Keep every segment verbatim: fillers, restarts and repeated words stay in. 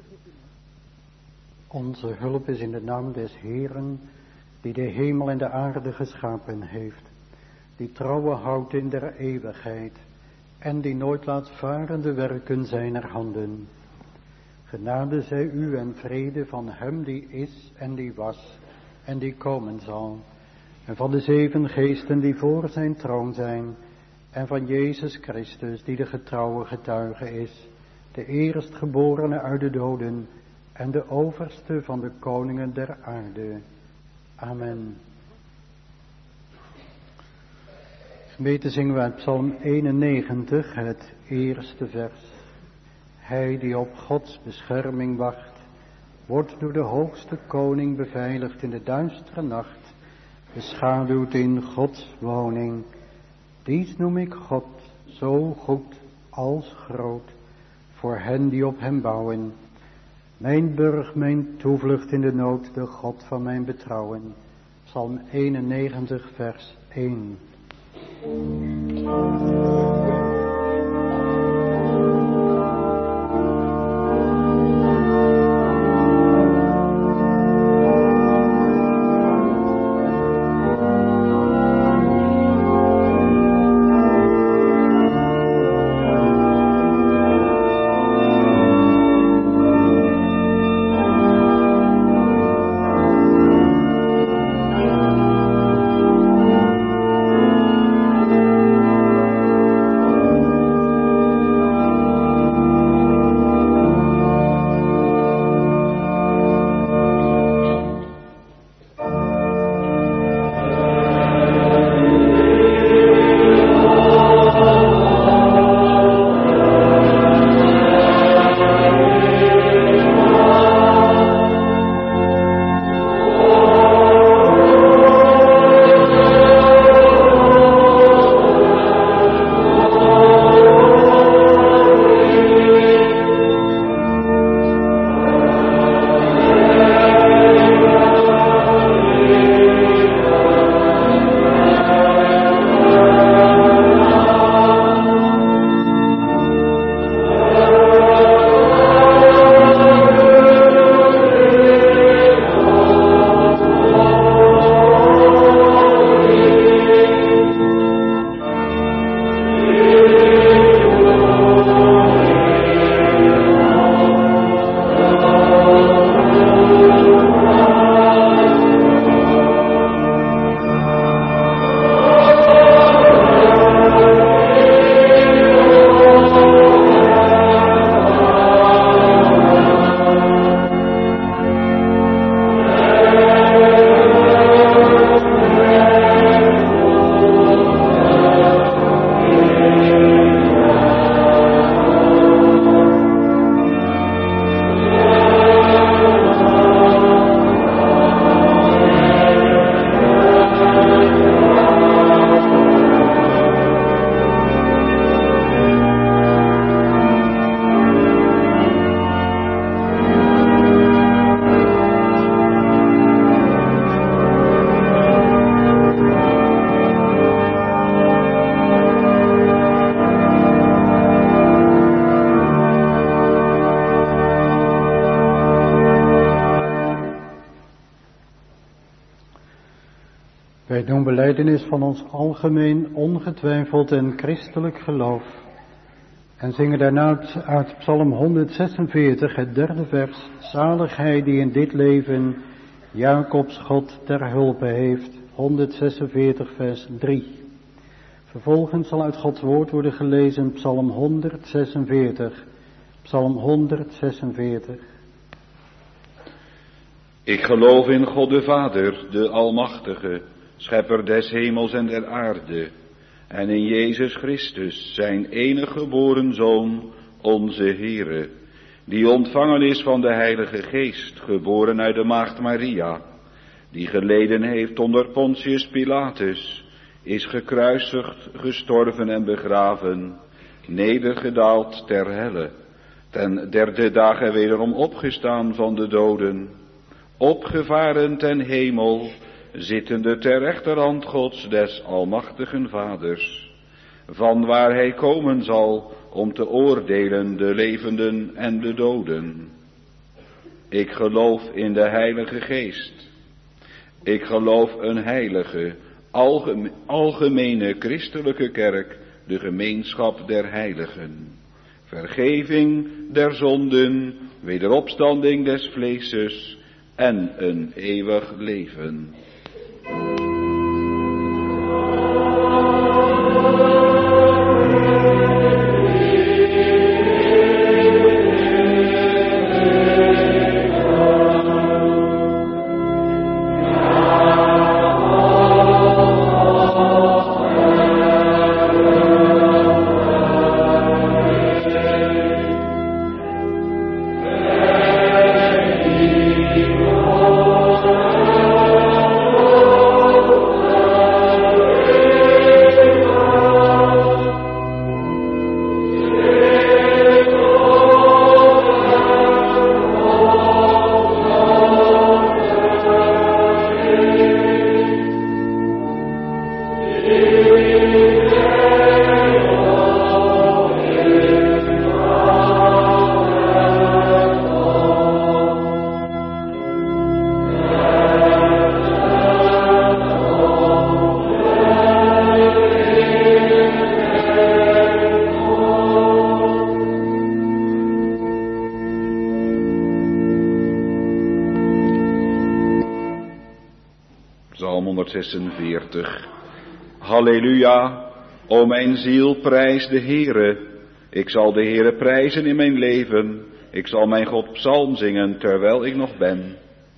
Onze hulp is in de naam des Heeren, die de hemel en de aarde geschapen heeft, die trouwe houdt in der eeuwigheid en die nooit laat varen de werken zijner handen. Genade zij u en vrede van hem die is en die was en die komen zal, en van de zeven geesten die voor zijn troon zijn, en van Jezus Christus die de getrouwe getuige is, de eerstgeborene uit de doden en de overste van de koningen der aarde. Amen. Gemeente, zingen we uit Psalm eenennegentig, het eerste vers. Hij die op Gods bescherming wacht, wordt door de hoogste koning beveiligd in de duistere nacht, beschaduwd in Gods woning. Dies noem ik God, zo goed als groot, voor hen die op hem bouwen. Mijn burg, mijn toevlucht in de nood, de God van mijn betrouwen. Psalm eenennegentig, vers één. Wij doen belijdenis van ons algemeen, ongetwijfeld en christelijk geloof. En zingen daarna uit Psalm honderdzesenveertig, het derde vers. Zalig hij die in dit leven Jacobs God ter hulpe heeft. honderdzesenveertig, vers drie. Vervolgens zal uit Gods woord worden gelezen Psalm honderdzesenveertig. Psalm honderdzesenveertig. Ik geloof in God de Vader, de Almachtige, schepper des hemels en der aarde, en in Jezus Christus, zijn enige geboren Zoon, onze Heere, die ontvangen is van de Heilige Geest, geboren uit de maagd Maria, die geleden heeft onder Pontius Pilatus, is gekruisigd, gestorven en begraven, nedergedaald ter helle, ten derde dagen wederom opgestaan van de doden, opgevaren ten hemel, zittende ter rechterhand Gods des almachtigen Vaders, van waar hij komen zal om te oordelen de levenden en de doden. Ik geloof in de Heilige Geest. Ik geloof een heilige, algeme- algemene christelijke kerk, de gemeenschap der heiligen. Vergeving der zonden, wederopstanding des vleeses en een eeuwig leven. zesenveertig. Halleluja, o mijn ziel, prijs de Heere. Ik zal de Heere prijzen in mijn leven. Ik zal mijn God psalm zingen terwijl ik nog ben.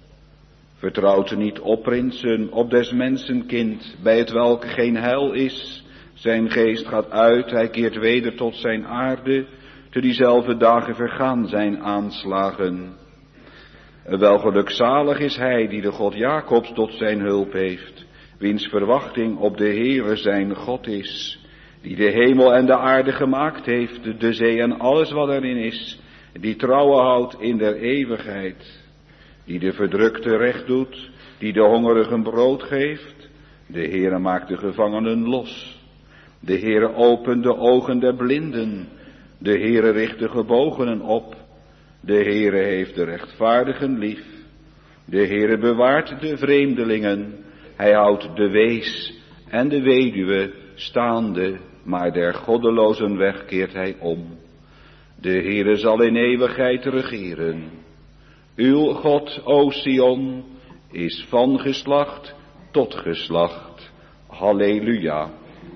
Vertrouwt niet op prinsen, op des mensen kind, bij het welke geen heil is. Zijn geest gaat uit, hij keert weder tot zijn aarde. Te diezelfde dagen vergaan zijn aanslagen. Wel gelukzalig is hij die de God Jacobs tot zijn hulp heeft, wiens verwachting op de Heere zijn God is, die de hemel en de aarde gemaakt heeft, de zee en alles wat erin is, die trouwen houdt in der eeuwigheid, die de verdrukte recht doet, die de hongerigen brood geeft. De Heere maakt de gevangenen los, de Heere opent de ogen der blinden, de Heere richt de gebogenen op. De Heere heeft de rechtvaardigen lief. De Heere bewaart de vreemdelingen. Hij houdt de wees en de weduwe staande, maar der goddelozen weg keert hij om. De Heere zal in eeuwigheid regeren. Uw God, o Sion, is van geslacht tot geslacht. Halleluja.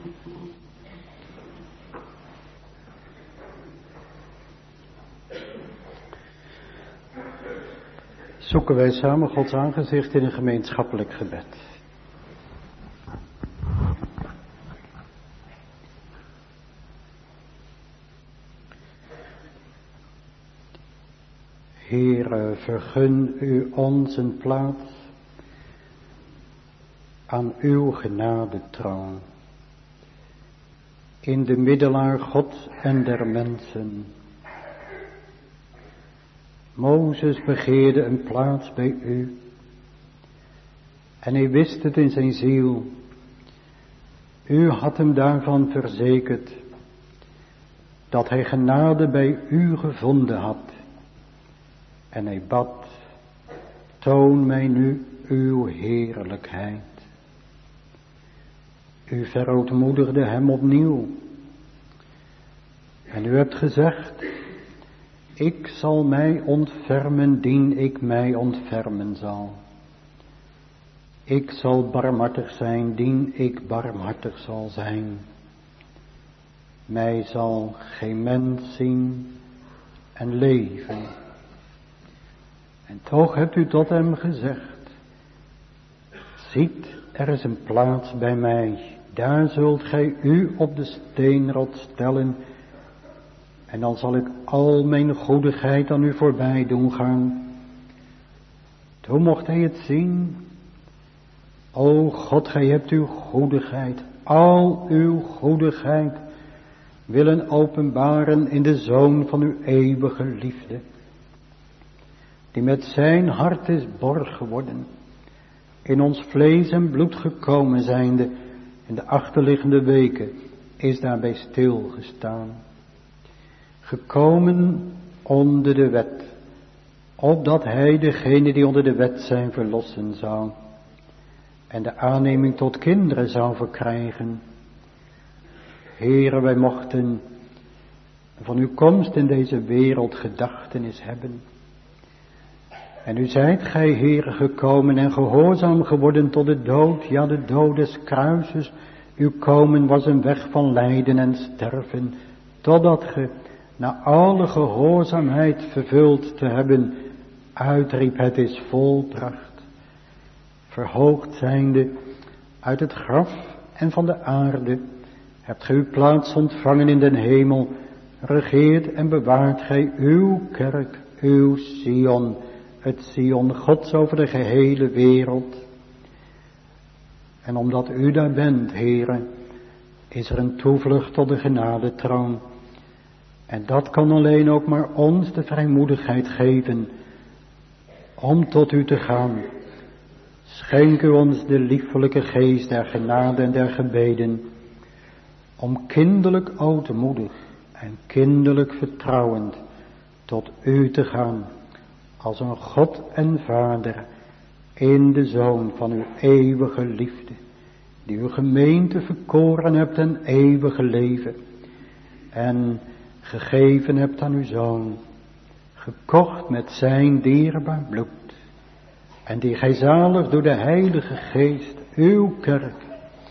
Zoeken wij samen Gods aangezicht in een gemeenschappelijk gebed. Heere, vergun u ons een plaats aan uw genadetroon, in de middelaar God en der mensen. Mozes begeerde een plaats bij u en hij wist het in zijn ziel. U had hem daarvan verzekerd dat hij genade bij u gevonden had. En hij bad, toon mij nu uw heerlijkheid. U verootmoedigde hem opnieuw. En u hebt gezegd, ik zal mij ontfermen, dien ik mij ontfermen zal. Ik zal barmhartig zijn, dien ik barmhartig zal zijn. Mij zal geen mens zien en leven. En toch hebt u tot hem gezegd, ziet, er is een plaats bij mij, daar zult gij u op de steenrot stellen, en dan zal ik al mijn goedigheid aan u voorbij doen gaan. Toen mocht hij het zien. O God, gij hebt uw goedigheid, al uw goedigheid, willen openbaren in de Zoon van uw eeuwige liefde, die met zijn hart is borg geworden, in ons vlees en bloed gekomen zijnde, in de achterliggende weken is daarbij stilgestaan. Gekomen onder de wet, opdat hij degene die onder de wet zijn verlossen zou en de aanneming tot kinderen zou verkrijgen. Heere, wij mochten van uw komst in deze wereld gedachtenis hebben. En u zijt gij, Heere, gekomen en gehoorzaam geworden tot de dood, ja, de dood des kruises. Uw komen was een weg van lijden en sterven, totdat ge, na alle gehoorzaamheid vervuld te hebben, uitriep, het is volbracht. Verhoogd zijnde uit het graf en van de aarde, hebt gij uw plaats ontvangen in den hemel, regeert en bewaart gij uw kerk, uw Sion, het Sion Gods over de gehele wereld. En omdat u daar bent, Heere, is er een toevlucht tot de genadetroon. En dat kan alleen ook maar ons de vrijmoedigheid geven om tot u te gaan. Schenk u ons de liefelijke geest der genade en der gebeden, om kinderlijk ootmoedig en kinderlijk vertrouwend tot u te gaan, als een God en Vader in de Zoon van uw eeuwige liefde, die uw gemeente verkoren hebt en eeuwige leven, en gegeven hebt aan uw Zoon, gekocht met zijn dierbaar bloed, en die gij zalig door de Heilige Geest, uw kerk,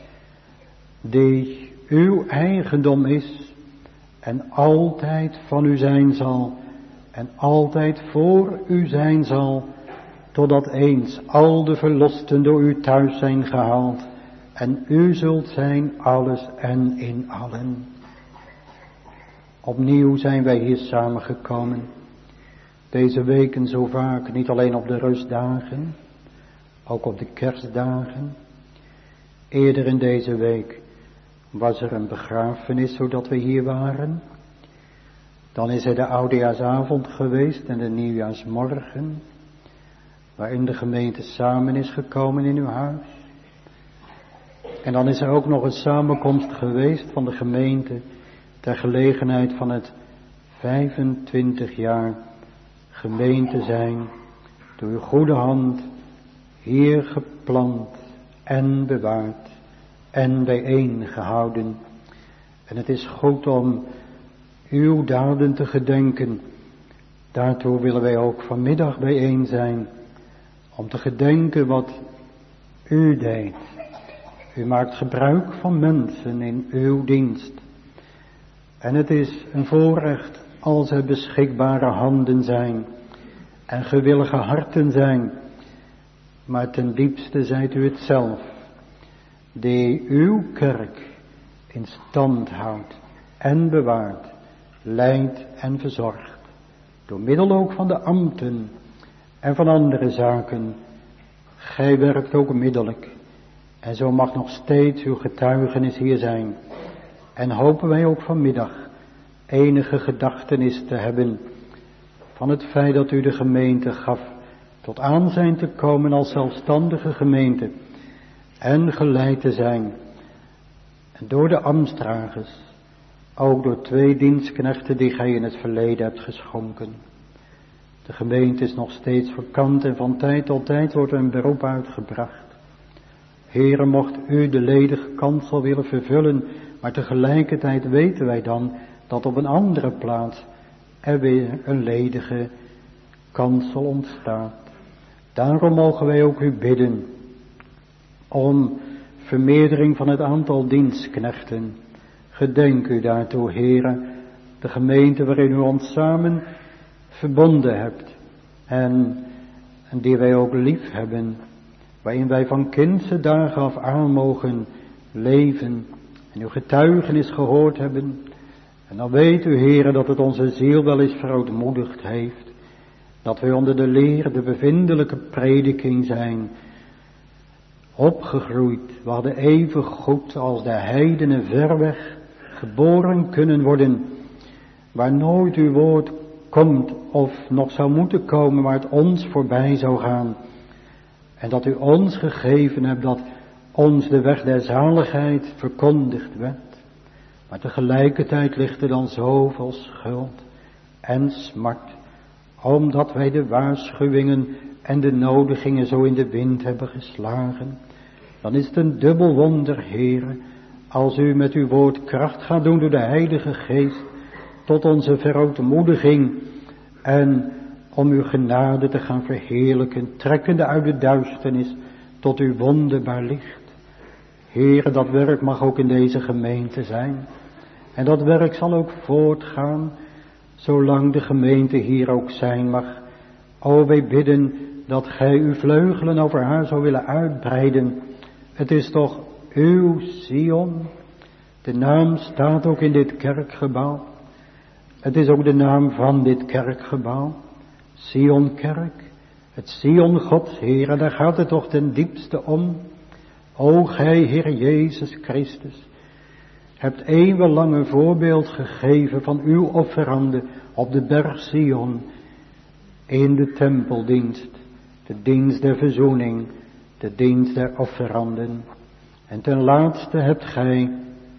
die uw eigendom is, en altijd van u zijn zal, en altijd voor u zijn zal, totdat eens al de verlosten door u thuis zijn gehaald, en u zult zijn alles en in allen. Opnieuw zijn wij hier samengekomen, deze weken zo vaak, niet alleen op de rustdagen, ook op de kerstdagen. Eerder in deze week was er een begrafenis zodat we hier waren. Dan is er de oudejaarsavond geweest en de nieuwjaarsmorgen, waarin de gemeente samen is gekomen in uw huis. En dan is er ook nog een samenkomst geweest van de gemeente ter gelegenheid van het vijfentwintig jaar gemeente zijn, door uw goede hand hier geplant en bewaard en bijeen gehouden. En het is goed om uw daden te gedenken. Daartoe willen wij ook vanmiddag bijeen zijn, om te gedenken wat u deed. U maakt gebruik van mensen in uw dienst. En het is een voorrecht als er beschikbare handen zijn en gewillige harten zijn. Maar ten diepste zijt u het zelf, die uw kerk in stand houdt en bewaart, leidt en verzorgt. Door middel ook van de ambten en van andere zaken. Gij werkt ook middelijk. En zo mag nog steeds uw getuigenis hier zijn. En hopen wij ook vanmiddag enige gedachtenis te hebben van het feit dat u de gemeente gaf tot aanzijn te komen als zelfstandige gemeente en geleid te zijn. En door de ambtsdragers, ook door twee dienstknechten die gij in het verleden hebt geschonken. De gemeente is nog steeds vakant en van tijd tot tijd wordt er een beroep uitgebracht. Heere, mocht u de ledige kansel willen vervullen, maar tegelijkertijd weten wij dan dat op een andere plaats er weer een ledige kansel ontstaat. Daarom mogen wij ook u bidden om vermeerdering van het aantal dienstknechten. Gedenk u daartoe, Heere, de gemeente waarin u ons samen verbonden hebt en, en die wij ook lief hebben, waarin wij van kindse dagen af aan mogen leven en uw getuigenis gehoord hebben. En dan weet u, Heere, dat het onze ziel wel eens verootmoedigd heeft, dat wij onder de leer, de bevindelijke prediking zijn opgegroeid. We hadden even goed als de heidenen ver weg geboren kunnen worden, waar nooit uw woord komt of nog zou moeten komen, maar het ons voorbij zou gaan. En dat u ons gegeven hebt dat ons de weg der zaligheid verkondigd werd. Maar tegelijkertijd ligt er dan zoveel schuld en smart omdat wij de waarschuwingen en de nodigingen zo in de wind hebben geslagen. Dan is het een dubbel wonder, Heere, als u met uw woord kracht gaat doen door de Heilige Geest, tot onze verootmoediging en om uw genade te gaan verheerlijken, trekkende uit de duisternis tot uw wonderbaar licht. Heere, dat werk mag ook in deze gemeente zijn. En dat werk zal ook voortgaan, zolang de gemeente hier ook zijn mag. O, wij bidden dat gij uw vleugelen over haar zou willen uitbreiden. Het is toch uw Sion. De naam staat ook in dit kerkgebouw. Het is ook de naam van dit kerkgebouw. Sionkerk. Het Sion Gods, Heere, daar gaat het toch ten diepste om. O gij, Heer Jezus Christus, hebt eeuwenlang een voorbeeld gegeven van uw offerande op de berg Sion, in de tempeldienst, de dienst der verzoening, de dienst der offeranden. En ten laatste hebt gij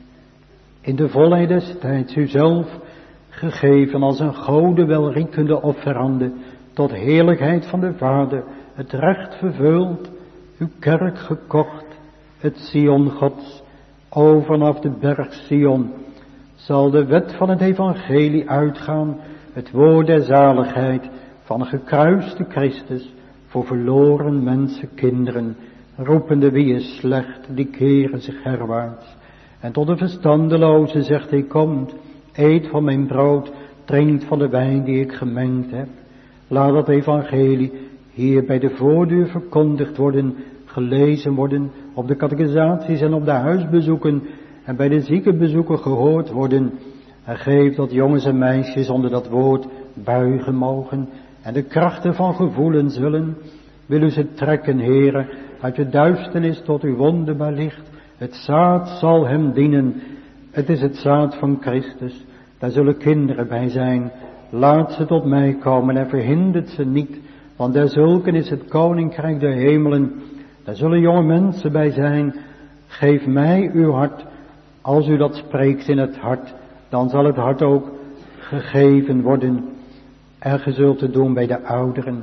in de volheid des tijds uzelf gegeven als een gode welriekende offerande, tot heerlijkheid van de Vader, het recht vervuld, uw kerk gekocht, het Sion Gods. O, vanaf de berg Sion zal de wet van het evangelie uitgaan, het woord der zaligheid van een gekruiste Christus voor verloren mensenkinderen, roepende wie is slecht, die keren zich herwaarts. En tot de verstandeloze zegt hij, komt, eet van mijn brood, drink van de wijn die ik gemengd heb. Laat dat evangelie hier bij de voordeur verkondigd worden, gelezen worden, op de catechisaties en op de huisbezoeken en bij de ziekenbezoeken gehoord worden. En geef dat jongens en meisjes onder dat woord buigen mogen en de krachten van gevoelen zullen. Wil u ze trekken, Heere, uit de duisternis tot uw wonderbaar licht. Het zaad zal hem dienen. Het is het zaad van Christus. Daar zullen kinderen bij zijn. Laat ze tot mij komen en verhindert ze niet. Want derzulken is het koninkrijk der hemelen. Daar zullen jonge mensen bij zijn. Geef mij uw hart. Als u dat spreekt in het hart, dan zal het hart ook gegeven worden. En ge zult het doen bij de ouderen.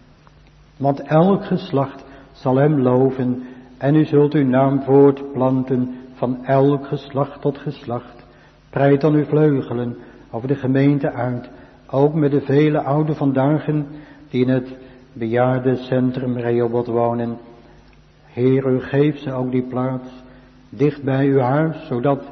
Want elk geslacht zal hem loven. En u zult uw naam voortplanten van elk geslacht tot geslacht. Breid dan uw vleugelen over de gemeente uit. Ook met de vele oude vandaag die in het bejaardencentrum Rehoboth wonen. Heer, u geeft ze ook die plaats dicht bij uw huis, zodat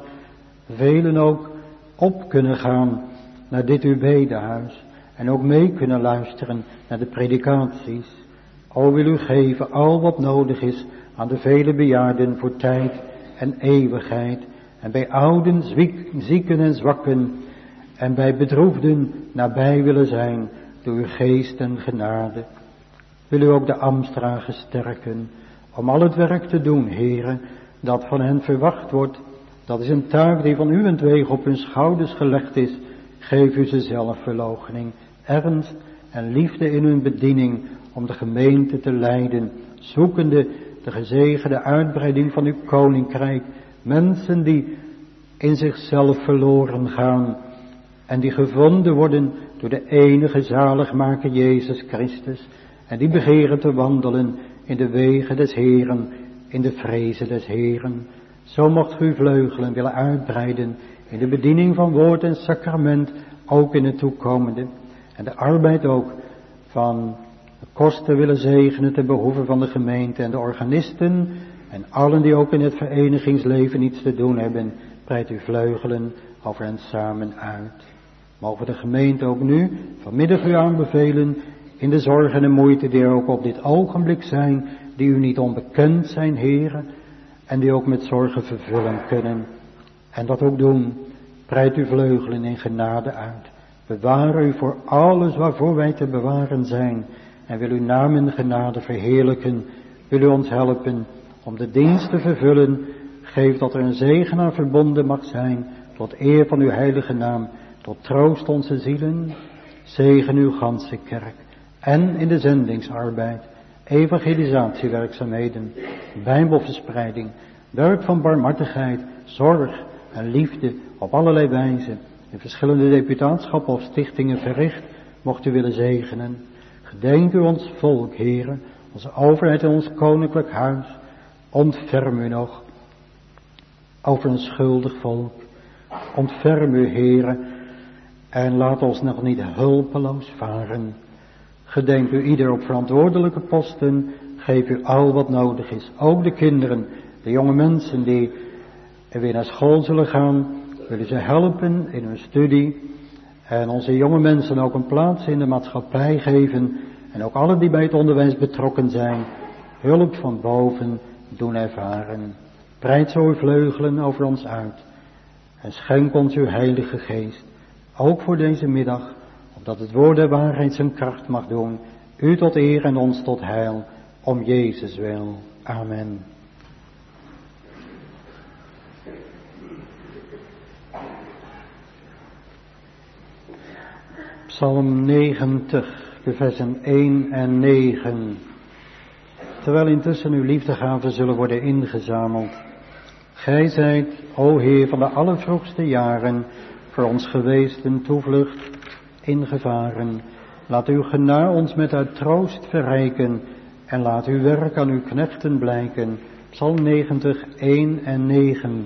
velen ook op kunnen gaan naar dit uw bedehuis. En ook mee kunnen luisteren naar de predikaties. O, wil u geven al wat nodig is aan de vele bejaarden voor tijd en eeuwigheid. En bij ouden, zieken en zwakken en bij bedroefden nabij willen zijn door uw geest en genade. Wil u ook de ambtsdragers sterken om al het werk te doen, Heere, dat van hen verwacht wordt. Dat is een taak die van uwentwege op hun schouders gelegd is. Geef u ze zelfverloochening, ernst en liefde in hun bediening om de gemeente te leiden, zoekende de gezegende uitbreiding van uw koninkrijk. Mensen die in zichzelf verloren gaan en die gevonden worden door de enige zaligmaker Jezus Christus. En die begeren te wandelen in de wegen des Heeren, in de vrezen des Heeren. Zo mocht u vleugelen willen uitbreiden in de bediening van woord en sacrament, ook in het toekomende. En de arbeid ook van de kosten willen zegenen ten behoeve van de gemeente en de organisten en allen die ook in het verenigingsleven iets te doen hebben. Breid uw vleugelen over hen samen uit. Mogen de gemeente ook nu vanmiddag u aanbevelen in de zorg en de moeite die er ook op dit ogenblik zijn, die u niet onbekend zijn, Heere, en die ook met zorgen vervullen kunnen. En dat ook doen. Breid uw vleugelen in genade uit. Bewaar u voor alles waarvoor wij te bewaren zijn. En wil uw naam in genade verheerlijken. Wil u ons helpen om de dienst te vervullen. Geef dat er een zegen aan verbonden mag zijn. Tot eer van uw heilige naam. Tot troost onze zielen. Zegen uw ganse kerk. En in de zendingsarbeid. Evangelisatiewerkzaamheden. Bijbelverspreiding. Werk van barmhartigheid. Zorg en liefde op allerlei wijzen. In verschillende deputatenschappen of stichtingen verricht. mocht u willen zegenen. Gedenk u ons volk, Heere, onze overheid en ons koninklijk huis. Ontferm u nog over een schuldig volk. Ontferm u, Heere, en laat ons nog niet hulpeloos varen. Gedenk u ieder op verantwoordelijke posten. Geef u al wat nodig is. Ook de kinderen, de jonge mensen die weer naar school zullen gaan. Willen ze helpen in hun studie. En onze jonge mensen ook een plaats in de maatschappij geven. En ook allen die bij het onderwijs betrokken zijn. Hulp van boven doen ervaren. Breid zo uw vleugelen over ons uit. En schenk ons uw heilige geest. Ook voor deze middag. Opdat het woord der waarheid zijn kracht mag doen. U tot eer en ons tot heil. Om Jezus wil. Amen. Psalm negentig, de versen één en negen. Terwijl intussen uw liefdegaven zullen worden ingezameld. Gij zijt, o Heer van de allervroegste jaren, voor ons geweest een toevlucht in gevaren. Laat uw genade ons met uit troost verrijken en laat uw werk aan uw knechten blijken. Psalm negentig, één en negen.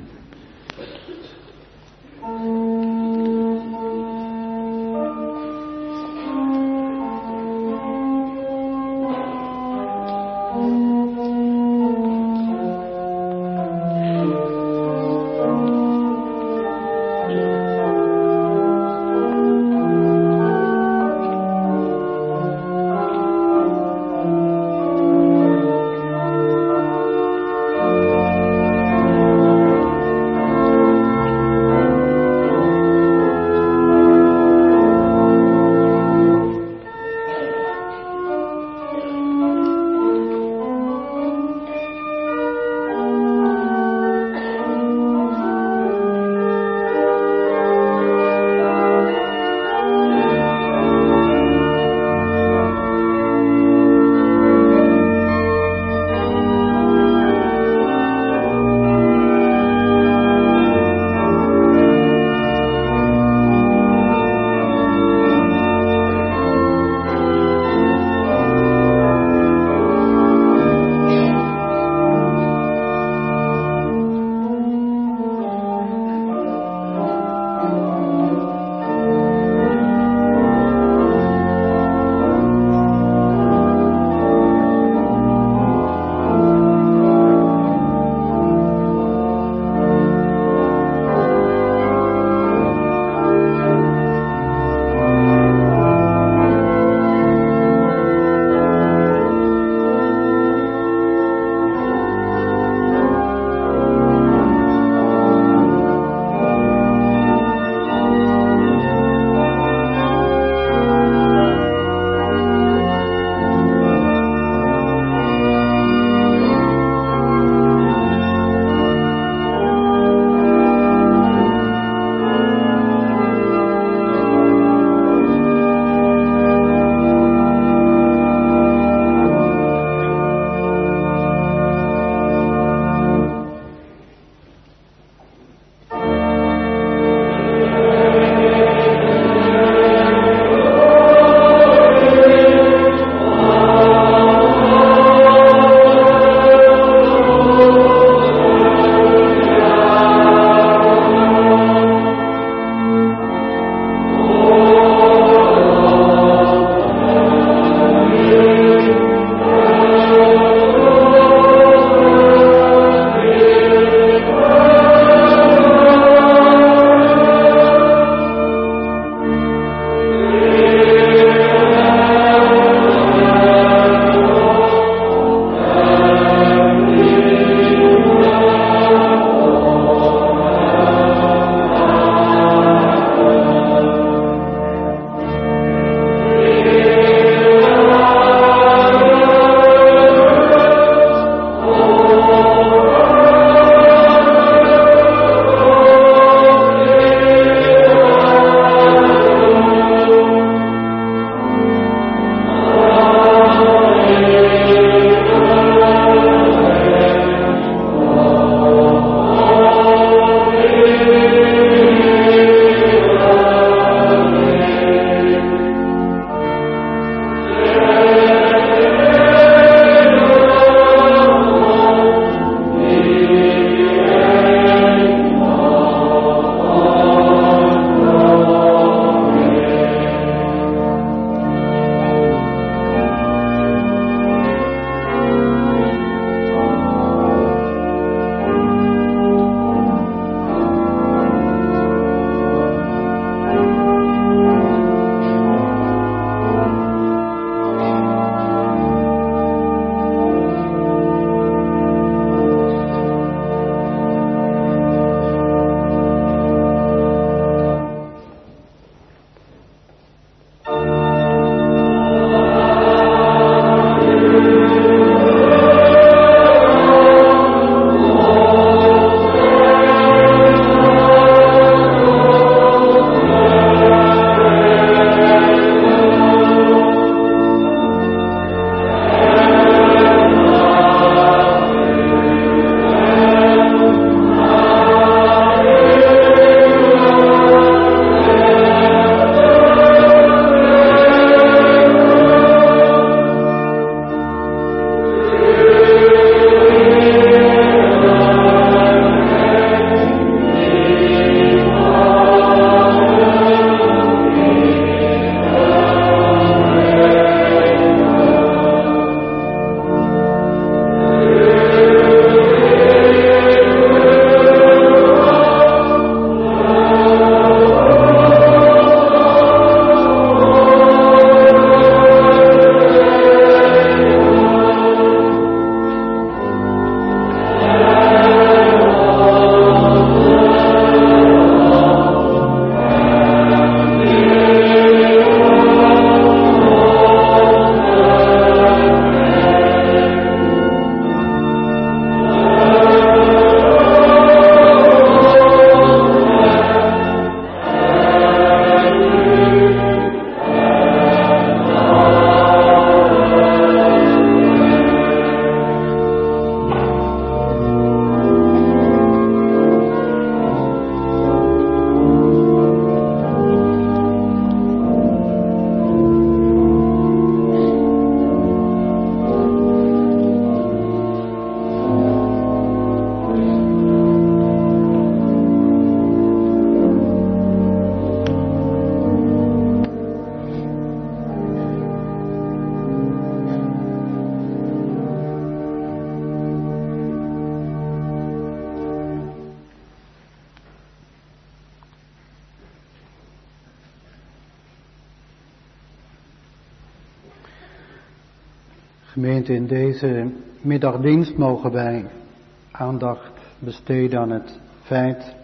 Gemeente, in deze middagdienst mogen wij aandacht besteden aan het feit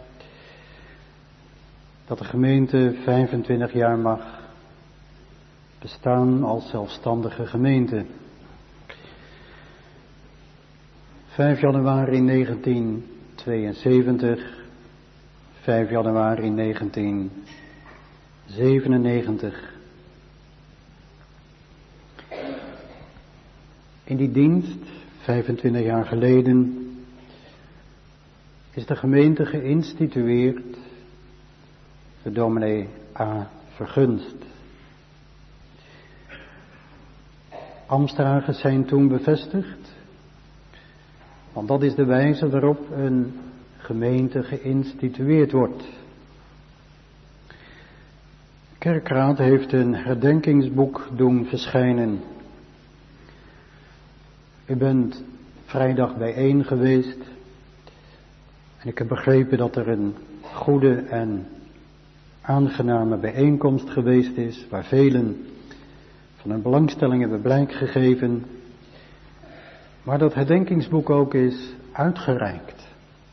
dat de gemeente vijfentwintig jaar mag bestaan als zelfstandige gemeente. vijf januari negentientweeënzeventig, vijf januari negentienzevenennegentig. In die dienst, vijfentwintig jaar geleden, is de gemeente geïnstitueerd door dominee A. Vergunst. Ambtsdragers zijn toen bevestigd, want dat is de wijze waarop een gemeente geïnstitueerd wordt. De kerkraad heeft een herdenkingsboek doen verschijnen. U bent vrijdag bijeen geweest en ik heb begrepen dat er een goede en aangename bijeenkomst geweest is, waar velen van hun belangstelling hebben blijk gegeven, maar dat herdenkingsboek ook is uitgereikt.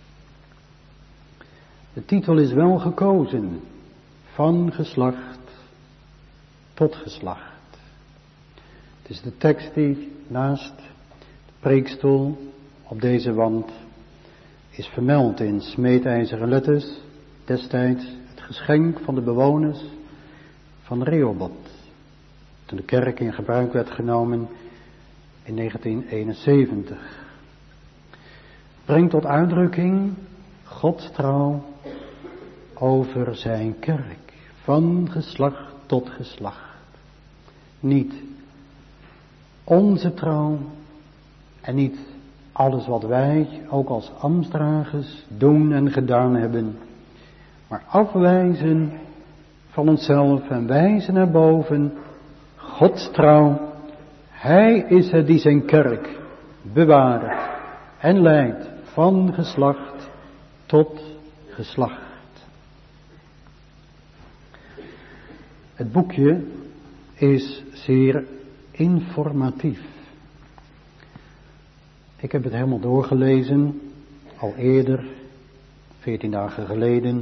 De titel is wel gekozen, van geslacht tot geslacht. Het is de tekst die naast de preekstoel op deze wand is vermeld in smeedijzeren letters, destijds het geschenk van de bewoners van Rehoboth, toen de kerk in gebruik werd genomen in negentien eenenzeventig. Brengt tot uitdrukking Gods trouw over zijn kerk, van geslacht tot geslacht. Niet onze trouw en niet alles wat wij ook als ambtsdragers doen en gedaan hebben, maar afwijzen van onszelf en wijzen naar boven Gods trouw. Hij is het die zijn kerk bewaart en leidt van geslacht tot geslacht. Het boekje is zeer informatief. Ik heb het helemaal doorgelezen, al eerder, veertien dagen geleden.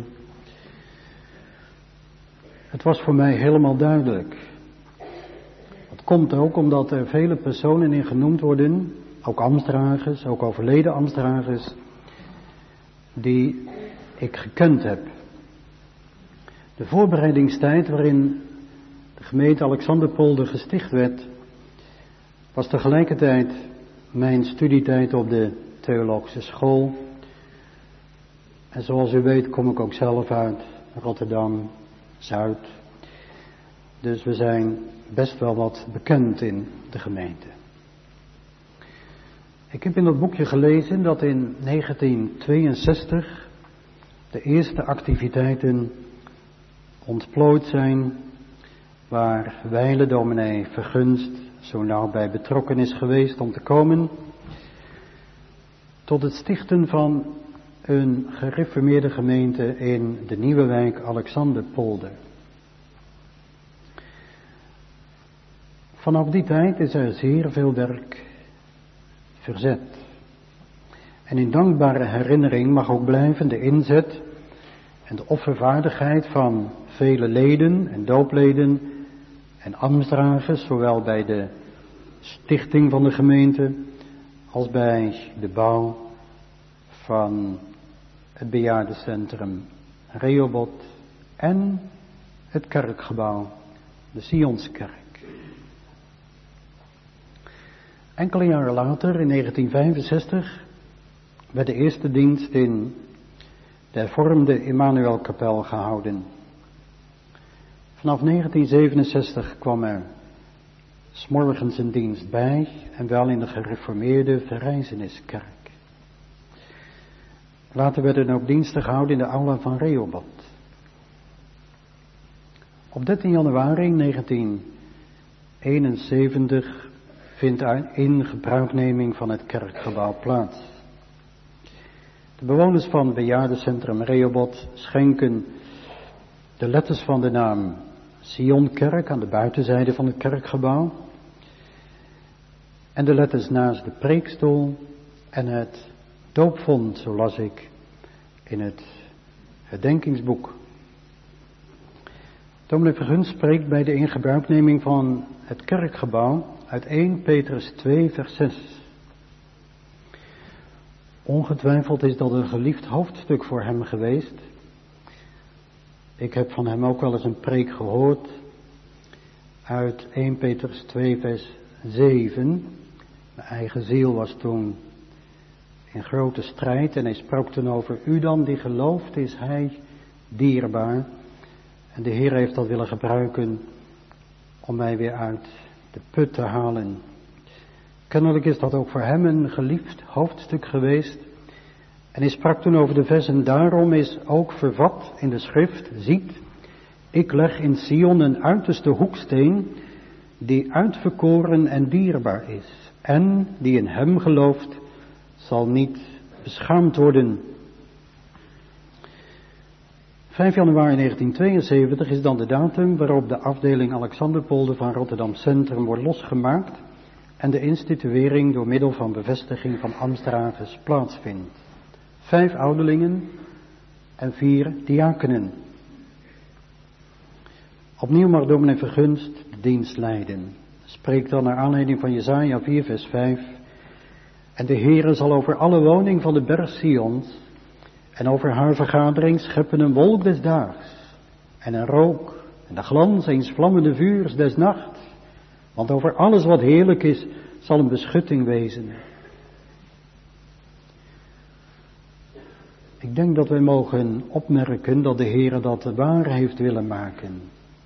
Het was voor mij helemaal duidelijk. Dat komt ook omdat er vele personen in genoemd worden, ook ambtsdragers, ook overleden ambtsdragers, die ik gekend heb. De voorbereidingstijd waarin de gemeente Alexanderpolder gesticht werd, was tegelijkertijd mijn studietijd op de theologische school. En zoals u weet kom ik ook zelf uit Rotterdam, Zuid. Dus we zijn best wel wat bekend in de gemeente. Ik heb in dat boekje gelezen dat in negentien tweeënzestig de eerste activiteiten ontplooid zijn waar wijlen dominee Vergunst zo nauw bij betrokken is geweest om te komen tot het stichten van een gereformeerde gemeente in de nieuwe wijk Alexanderpolder. Vanaf die tijd is er zeer veel werk verzet. En in dankbare herinnering mag ook blijven de inzet en de offervaardigheid van vele leden en doopleden en ambtsdragers, zowel bij de stichting van de gemeente als bij de bouw van het bejaardencentrum Rehoboth en het kerkgebouw, de Sionskerk. Enkele jaren later, in negentien vijfenzestig, werd de eerste dienst in de hervormde Immanuelkapel gehouden. Vanaf negentien zevenenzestig kwam er 's morgens een dienst bij en wel in de gereformeerde Verrijzeniskerk. Later werden er ook diensten gehouden in de aula van Rehoboth. Op dertien januari negentien eenenzeventig vindt in gebruikneming van het kerkgebouw plaats. De bewoners van het bejaardencentrum Rehoboth schenken de letters van de naam Sionkerk aan de buitenzijde van het kerkgebouw. en de letters naast de preekstoel en het doopvond, zo las ik in het herdenkingsboek. Dominee Vergunst spreekt bij de ingebruikneming van het kerkgebouw uit eerste Petrus twee vers zes. Ongetwijfeld is dat een geliefd hoofdstuk voor hem geweest. Ik heb van hem ook wel eens een preek gehoord uit eerste Petrus twee vers zeven. Mijn eigen ziel was toen in grote strijd en hij sprak toen over u dan die gelooft is hij dierbaar. En de Heer heeft dat willen gebruiken om mij weer uit de put te halen. Kennelijk is dat ook voor hem een geliefd hoofdstuk geweest. En hij sprak toen over de versen, daarom is ook vervat in de schrift, ziet, ik leg in Sion een uiterste hoeksteen, die uitverkoren en dierbaar is. En die in hem gelooft, zal niet beschaamd worden. vijf januari negentien tweeënzeventig is dan de datum waarop de afdeling Alexanderpolder van Rotterdam Centrum wordt losgemaakt en de instituering door middel van bevestiging van ambtsdragers plaatsvindt. Vijf ouderlingen en vier diakenen. Opnieuw mag dominee Vergunst de dienst leiden. Spreekt dan naar aanleiding van Jesaja vier vers vijf. En de Heere zal over alle woning van de berg Sions en over haar vergadering scheppen een wolk des daags en een rook en de glans eens vlammende vuurs des nachts. Want over alles wat heerlijk is zal een beschutting wezen. Ik denk dat wij mogen opmerken dat de Heere dat waar heeft willen maken.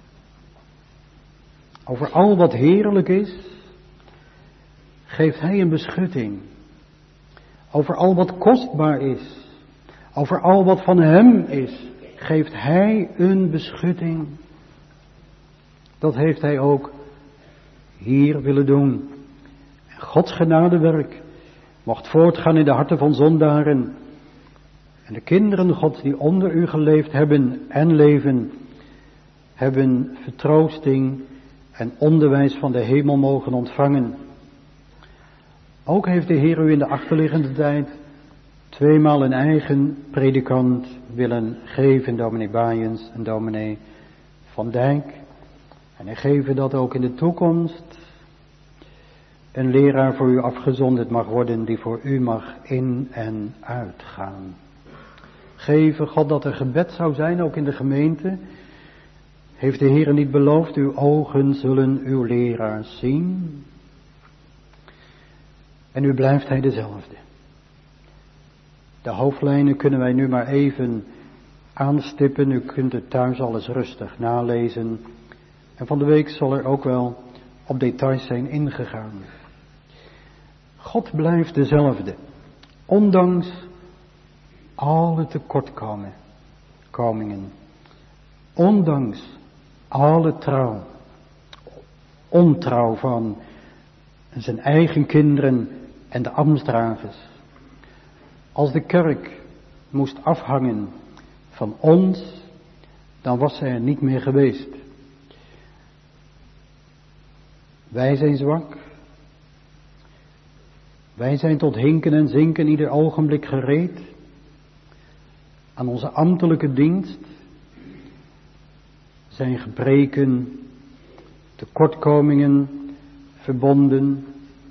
Over al wat heerlijk is, geeft Hij een beschutting. Over al wat kostbaar is, over al wat van Hem is, geeft Hij een beschutting. Dat heeft Hij ook hier willen doen. En Gods genadewerk mocht voortgaan in de harten van zondaren. En de kinderen Gods die onder u geleefd hebben en leven, hebben vertroosting en onderwijs van de hemel mogen ontvangen. Ook heeft de Heer u in de achterliggende tijd tweemaal een eigen predikant willen geven, dominee Baaiens en dominee Van Dijk. En hij geeft dat ook in de toekomst een leraar voor u afgezonderd mag worden die voor u mag in en uitgaan. Geven God dat er gebed zou zijn ook in de gemeente. Heeft de Heer niet beloofd, uw ogen zullen uw leraars zien. En nu blijft Hij dezelfde. De hoofdlijnen kunnen wij nu maar even aanstippen. U kunt het thuis alles rustig nalezen. En van de week zal er ook wel op details zijn ingegaan. God blijft dezelfde. Ondanks alle tekortkomingen. Ondanks alle trouw. Ontrouw van zijn eigen kinderen en de ambtsdragers. Als de kerk moest afhangen van ons, dan was zij er niet meer geweest. Wij zijn zwak. Wij zijn tot hinken en zinken ieder ogenblik gereed aan onze ambtelijke dienst. Zijn gebreken, tekortkomingen verbonden.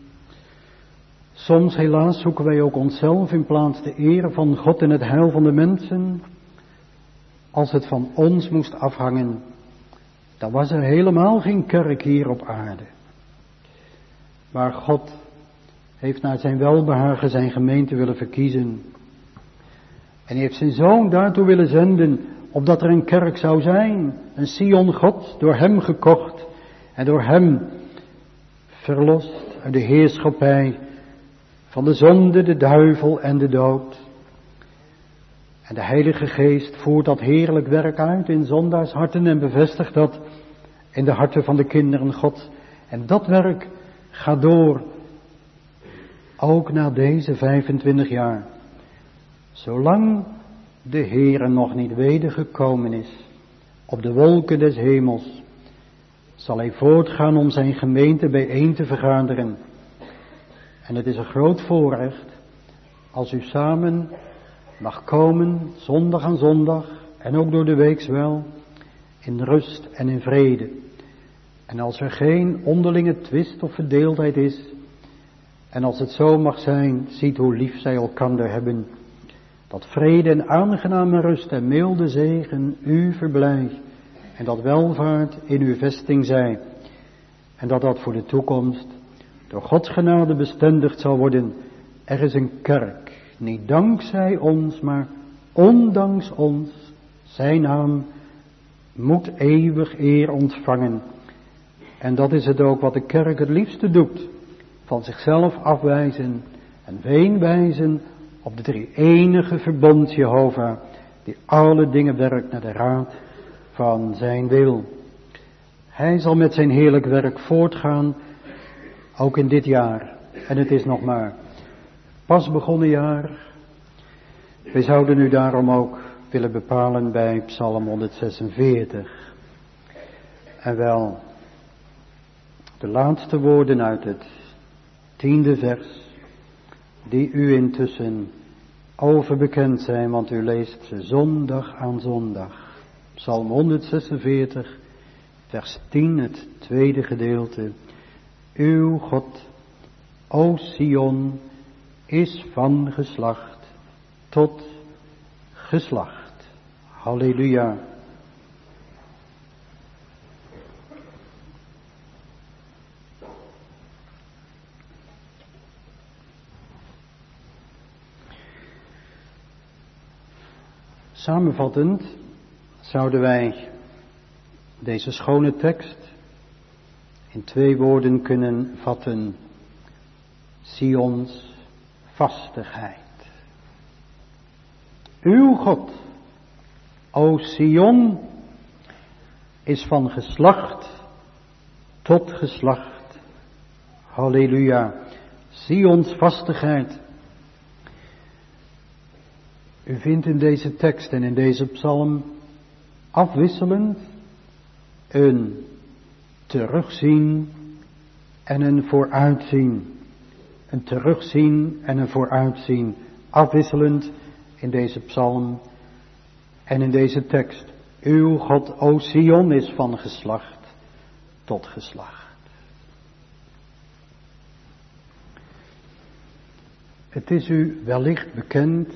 Soms helaas zoeken wij ook onszelf in plaats de eer van God en het heil van de mensen. Als het van ons moest afhangen, dan was er helemaal geen kerk hier op aarde. Maar God heeft naar zijn welbehagen zijn gemeente willen verkiezen. En hij heeft zijn zoon daartoe willen zenden, opdat er een kerk zou zijn. Een Sion God, door hem gekocht en door hem verlost uit de heerschappij van de zonde, de duivel en de dood. En de Heilige Geest voert dat heerlijk werk uit in zondaarsharten en bevestigt dat in de harten van de kinderen Gods. En dat werk gaat door, ook na deze vijfentwintig jaar. Zolang de Heere nog niet wedergekomen is op de wolken des hemels, zal hij voortgaan om zijn gemeente bijeen te vergaderen. En het is een groot voorrecht als u samen mag komen, zondag aan zondag en ook door de weeks wel, in rust en in vrede. En als er geen onderlinge twist of verdeeldheid is, en als het zo mag zijn, ziet hoe lief zij elkander hebben, dat vrede en aangename rust en milde zegen u verblijft, en dat welvaart in uw vesting zij, en dat dat voor de toekomst door Gods genade bestendigd zal worden. Er is een kerk, niet dankzij ons, maar ondanks ons. Zijn naam moet eeuwig eer ontvangen. En dat is het ook wat de kerk het liefste doet. Van zichzelf afwijzen en heenwijzen op de drie enige verbond Jehovah, die alle dingen werkt naar de raad van zijn wil. Hij zal met zijn heerlijk werk voortgaan, ook in dit jaar. En het is nog maar pas begonnen jaar. We zouden nu daarom ook willen bepalen bij Psalm honderdzesenveertig. En wel de laatste woorden uit het tiende vers, die u intussen overbekend zijn, want u leest ze zondag aan zondag. Psalm honderdzesenveertig, vers tien, het tweede gedeelte. Uw God, o Sion, is van geslacht tot geslacht. Halleluja. Samenvattend zouden wij deze schone tekst in twee woorden kunnen vatten. Sions vastigheid. Uw God, o Sion, is van geslacht tot geslacht. Halleluja. Sions vastigheid. U vindt in deze tekst en in deze psalm afwisselend een terugzien en een vooruitzien. Een terugzien en een vooruitzien. Afwisselend in deze psalm en in deze tekst. Uw God, o Sion, is van geslacht tot geslacht. Het is u wellicht bekend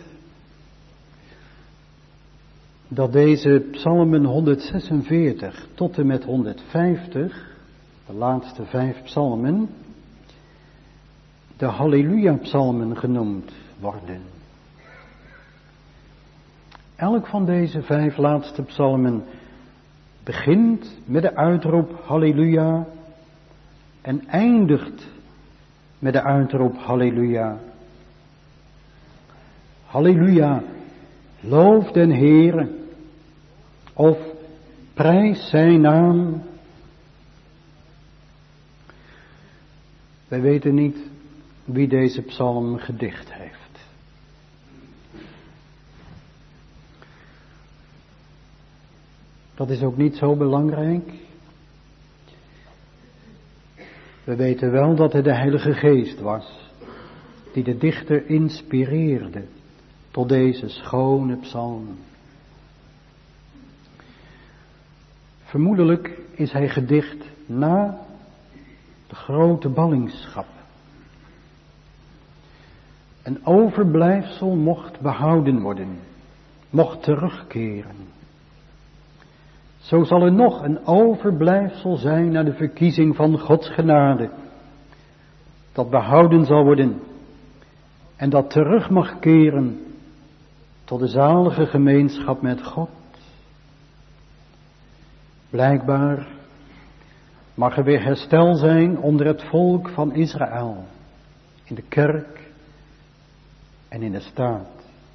dat deze psalmen honderdzesenveertig tot en met honderdvijftig, de laatste vijf psalmen, de Halleluja-psalmen genoemd worden. Elk van deze vijf laatste psalmen begint met de uitroep Halleluja en eindigt met de uitroep Halleluja. Halleluja, loof den Heere, of prijs zijn naam. Wij weten niet wie deze psalm gedicht heeft. Dat is ook niet zo belangrijk. We weten wel dat het de Heilige Geest was, die de dichter inspireerde tot deze schone psalm. Vermoedelijk is hij gedicht na de grote ballingschap. Een overblijfsel mocht behouden worden, mocht terugkeren. Zo zal er nog een overblijfsel zijn naar de verkiezing van Gods genade, dat behouden zal worden en dat terug mag keren tot de zalige gemeenschap met God. Blijkbaar mag er weer herstel zijn onder het volk van Israël, in de kerk en in de staat.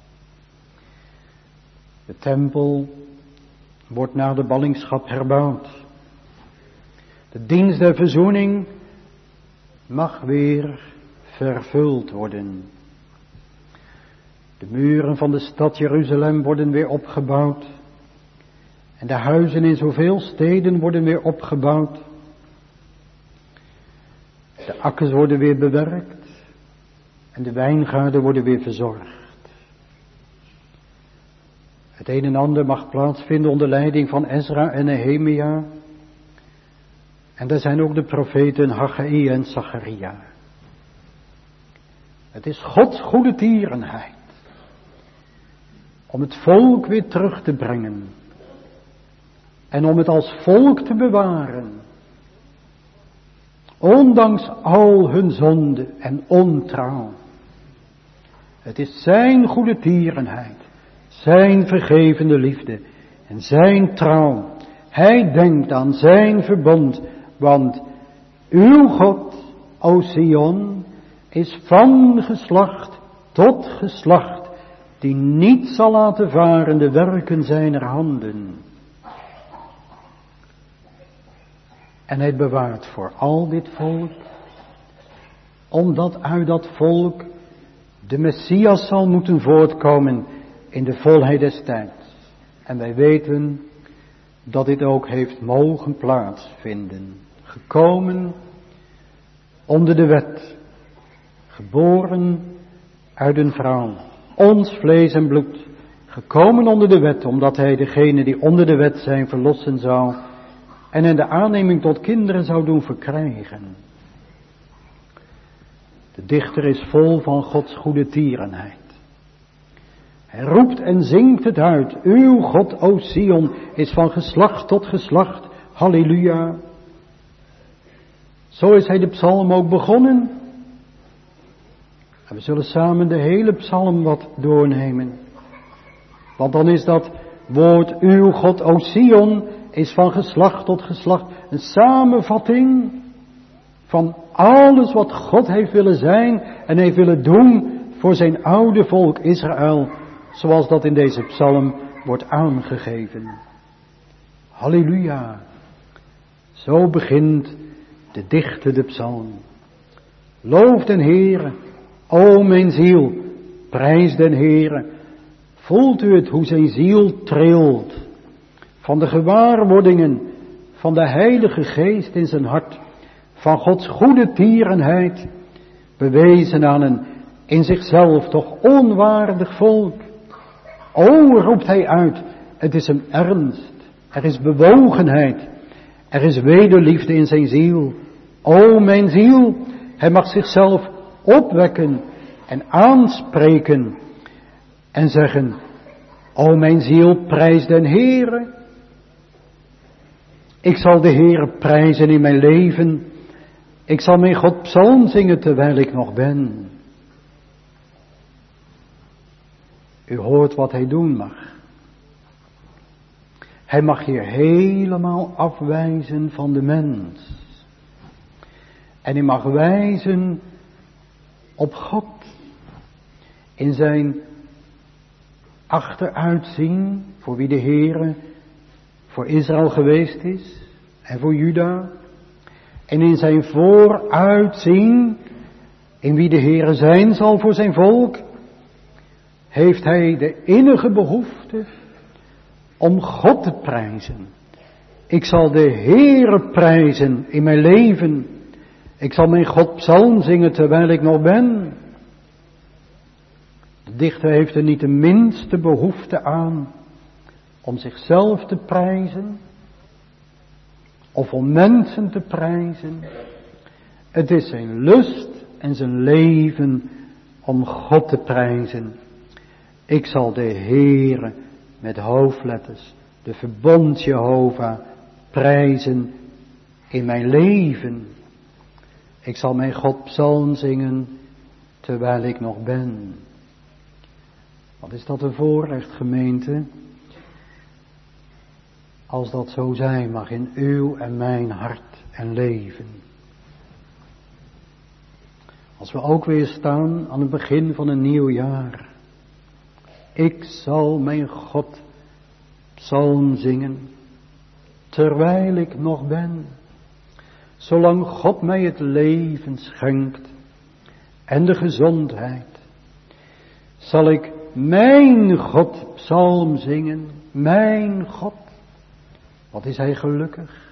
De tempel wordt na de ballingschap herbouwd. De dienst der verzoening mag weer vervuld worden. De muren van de stad Jeruzalem worden weer opgebouwd. En de huizen in zoveel steden worden weer opgebouwd. De akkers worden weer bewerkt. en de wijngaarden worden weer verzorgd. Het een en ander mag plaatsvinden onder leiding van Ezra en Nehemia. En daar zijn ook de profeten Haggai en Zacharia. Het is Gods goede tierenheid om het volk weer terug te brengen. En om het als volk te bewaren. Ondanks al hun zonde en ontrouw. Het is zijn goede tierenheid. Zijn vergevende liefde. En zijn trouw. Hij denkt aan zijn verbond. Want uw God, o Sion, is van geslacht tot geslacht. Die niet zal laten varen de werken zijner handen. En hij bewaart voor al dit volk, omdat uit dat volk de Messias zal moeten voortkomen in de volheid des tijds. En wij weten dat dit ook heeft mogen plaatsvinden. Gekomen onder de wet, geboren uit een vrouw, ons vlees en bloed, gekomen onder de wet, omdat hij degene die onder de wet zijn verlossen zou en hen de aanneming tot kinderen zou doen verkrijgen. De dichter is vol van Gods goede tierenheid. Hij roept en zingt het uit. Uw God, o Sion, is van geslacht tot geslacht. Halleluja. Zo is hij de psalm ook begonnen. En we zullen samen de hele psalm wat doornemen. Want dan is dat woord, uw God, o Sion, is van geslacht tot geslacht een samenvatting van alles wat God heeft willen zijn en heeft willen doen voor zijn oude volk Israël, zoals dat in deze psalm wordt aangegeven. Halleluja. Zo begint de dichter de psalm. Loof den Heere, o mijn ziel, prijs den Heere. Voelt u het hoe zijn ziel trilt van de gewaarwordingen van de Heilige Geest in zijn hart, van Gods goede tierenheid, bewezen aan een in zichzelf toch onwaardig volk. O, roept hij uit, het is hem ernst, er is bewogenheid, er is wederliefde in zijn ziel. O, mijn ziel, hij mag zichzelf opwekken en aanspreken en zeggen, o mijn ziel, prijs den Heere. Ik zal de Heere prijzen in mijn leven. Ik zal mijn God psalm zingen terwijl ik nog ben. U hoort wat hij doen mag. Hij mag hier helemaal afwijzen van de mens. En hij mag wijzen op God. In zijn achteruitzien voor wie de Heere voor Israël geweest is en voor Juda. En in zijn vooruitzien in wie de Heere zijn zal voor zijn volk, heeft hij de innige behoefte om God te prijzen. Ik zal de Heere prijzen in mijn leven. Ik zal mijn God psalm zingen terwijl ik nog ben. De dichter heeft er niet de minste behoefte aan om zichzelf te prijzen of om mensen te prijzen. Het is zijn lust en zijn leven om God te prijzen. Ik zal de Heere met hoofdletters, de verbond Jehovah, prijzen in mijn leven. Ik zal mijn God psalm zingen terwijl ik nog ben. Wat is dat een voorrecht, gemeente? Als dat zo zijn mag in uw en mijn hart en leven. Als we ook weer staan aan het begin van een nieuw jaar. Ik zal mijn God psalm zingen terwijl ik nog ben. Zolang God mij het leven schenkt en de gezondheid, zal ik mijn God psalm zingen. Mijn God. Wat is hij gelukkig.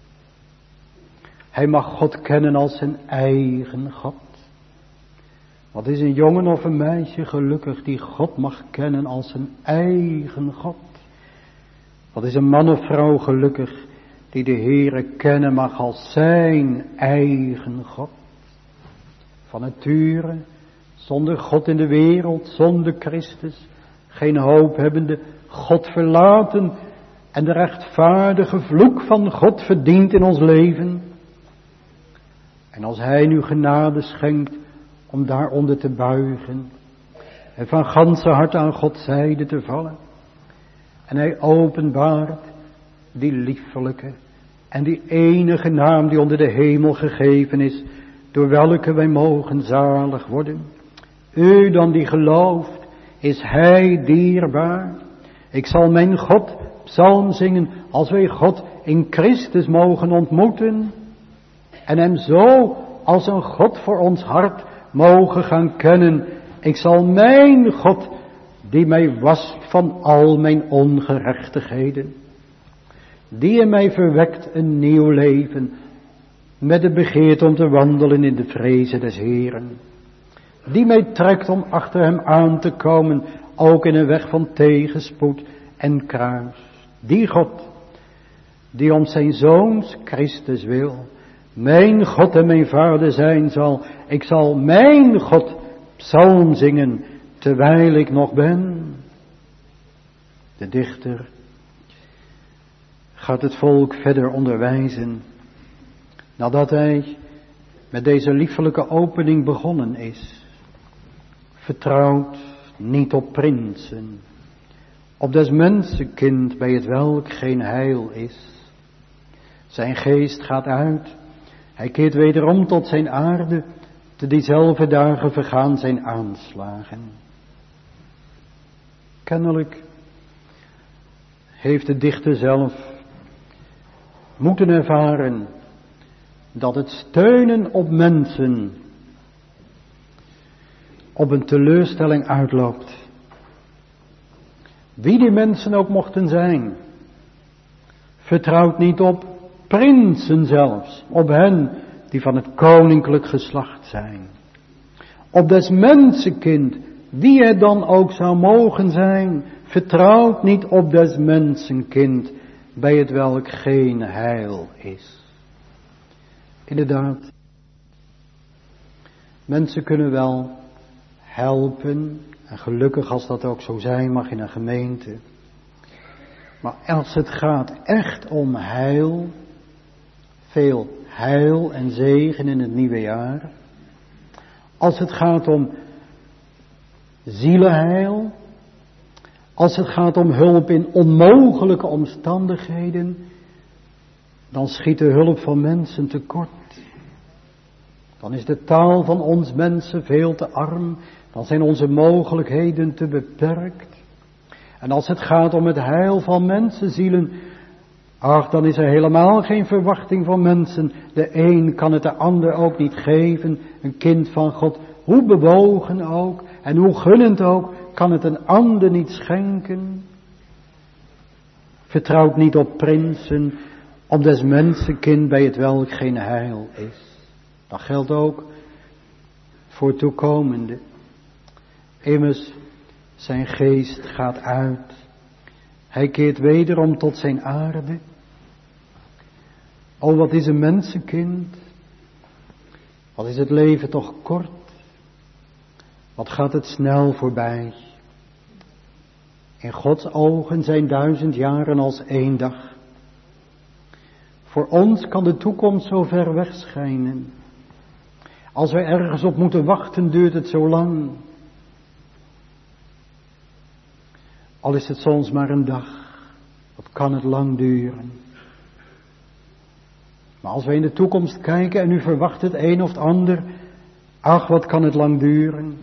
Hij mag God kennen als zijn eigen God. Wat is een jongen of een meisje gelukkig die God mag kennen als zijn eigen God. Wat is een man of vrouw gelukkig die de Heere kennen mag als zijn eigen God. Van nature, zonder God in de wereld, zonder Christus, geen hoop hebbende, God verlaten en de rechtvaardige vloek van God verdient in ons leven. En als Hij nu genade schenkt om daaronder te buigen en van ganse hart aan Gods zijde te vallen. En Hij openbaart die liefelijke en die enige naam die onder de hemel gegeven is, door welke wij mogen zalig worden. U dan die gelooft, is Hij dierbaar. Ik zal mijn God psalm zingen als wij God in Christus mogen ontmoeten. En Hem zo als een God voor ons hart mogen gaan kennen. Ik zal mijn God, die mij wast van al mijn ongerechtigheden, die in mij verwekt een nieuw leven, met de begeerte om te wandelen in de vrezen des Heeren, die mij trekt om achter Hem aan te komen, ook in een weg van tegenspoed en kruis. Die God, die om zijn Zoons Christus wil, mijn God en mijn Vader zijn zal. Ik zal mijn God psalm zingen, terwijl ik nog ben. De dichter gaat het volk verder onderwijzen, nadat hij met deze liefelijke opening begonnen is. Vertrouwt niet op prinsen, op des mensen kind bij het welk geen heil is. Zijn geest gaat uit, hij keert wederom tot zijn aarde, te diezelfde dagen vergaan zijn aanslagen. Kennelijk heeft de dichter zelf moeten ervaren dat het steunen op mensen op een teleurstelling uitloopt. Wie die mensen ook mochten zijn, vertrouwt niet op prinsen zelfs, op hen die van het koninklijk geslacht zijn. Op des mensenkind, wie het dan ook zou mogen zijn, vertrouwt niet op des mensenkind, bij het welk geen heil is. Inderdaad, mensen kunnen wel helpen, en gelukkig als dat ook zo zijn mag in een gemeente. Maar als het gaat echt om heil, veel heil en zegen in het nieuwe jaar. Als het gaat om zielenheil, als het gaat om hulp in onmogelijke omstandigheden, dan schiet de hulp van mensen tekort. Dan is de taal van ons mensen veel te arm, dan zijn onze mogelijkheden te beperkt. En als het gaat om het heil van mensenzielen, ach, dan is er helemaal geen verwachting van mensen. De een kan het de ander ook niet geven, een kind van God, hoe bewogen ook en hoe gunnend ook, kan het een ander niet schenken. Vertrouwt niet op prinsen, op des mensenkind bij het welk geen heil is. Dat geldt ook voor toekomende. Immers, zijn geest gaat uit. Hij keert wederom tot zijn aarde. O, wat is een mensenkind? Wat is het leven toch kort? Wat gaat het snel voorbij? In Gods ogen zijn duizend jaren als één dag. Voor ons kan de toekomst zo ver weg schijnen. Als we ergens op moeten wachten, duurt het zo lang. Al is het soms maar een dag, wat kan het lang duren. Maar als we in de toekomst kijken en u verwacht het een of het ander, ach, wat kan het lang duren.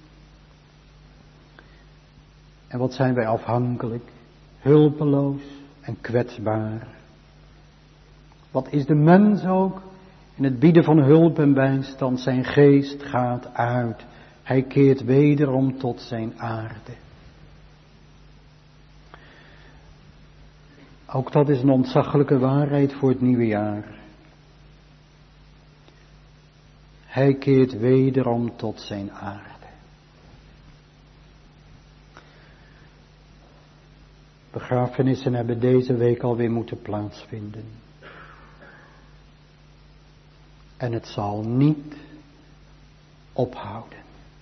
En wat zijn wij afhankelijk, hulpeloos en kwetsbaar. Wat is de mens ook in het bieden van hulp en bijstand? Zijn geest gaat uit. Hij keert wederom tot zijn aarde. Ook dat is een ontzaglijke waarheid voor het nieuwe jaar. Hij keert wederom tot zijn aarde. Begrafenissen hebben deze week alweer moeten plaatsvinden. En het zal niet ophouden.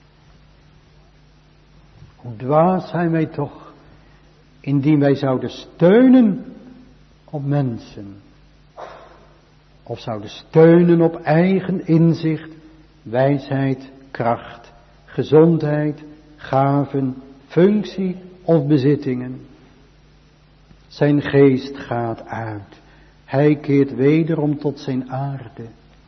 Hoe dwaas zijn wij toch, indien wij zouden steunen op mensen. Of zouden steunen op eigen inzicht, wijsheid, kracht, gezondheid, gaven, functie of bezittingen. Zijn geest gaat uit. Hij keert wederom tot zijn aarde.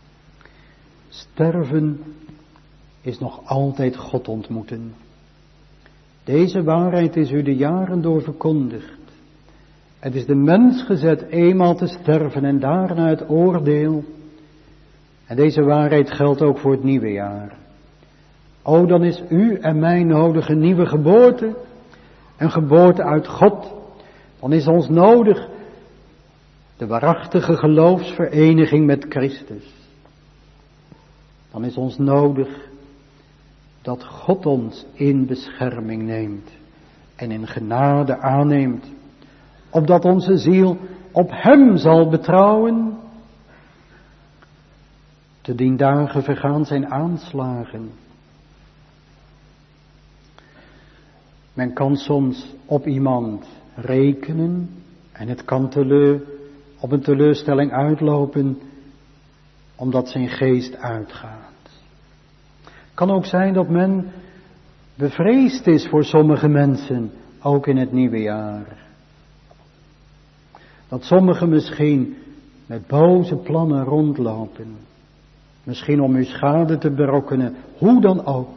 Sterven is nog altijd God ontmoeten. Deze waarheid is u de jaren door verkondigd. Het is de mens gezet eenmaal te sterven en daarna het oordeel. En deze waarheid geldt ook voor het nieuwe jaar. O, dan is u en mij nodig een nieuwe geboorte. Een geboorte uit God. Dan is ons nodig de waarachtige geloofsvereniging met Christus. Dan is ons nodig dat God ons in bescherming neemt en in genade aanneemt, opdat onze ziel op Hem zal betrouwen. Te dien dagen vergaan zijn aanslagen. Men kan soms op iemand rekenen en het kan teleur, op een teleurstelling uitlopen omdat zijn geest uitgaat. Kan ook zijn dat men bevreesd is voor sommige mensen, ook in het nieuwe jaar. Dat sommigen misschien met boze plannen rondlopen. Misschien om u schade te berokkenen, hoe dan ook.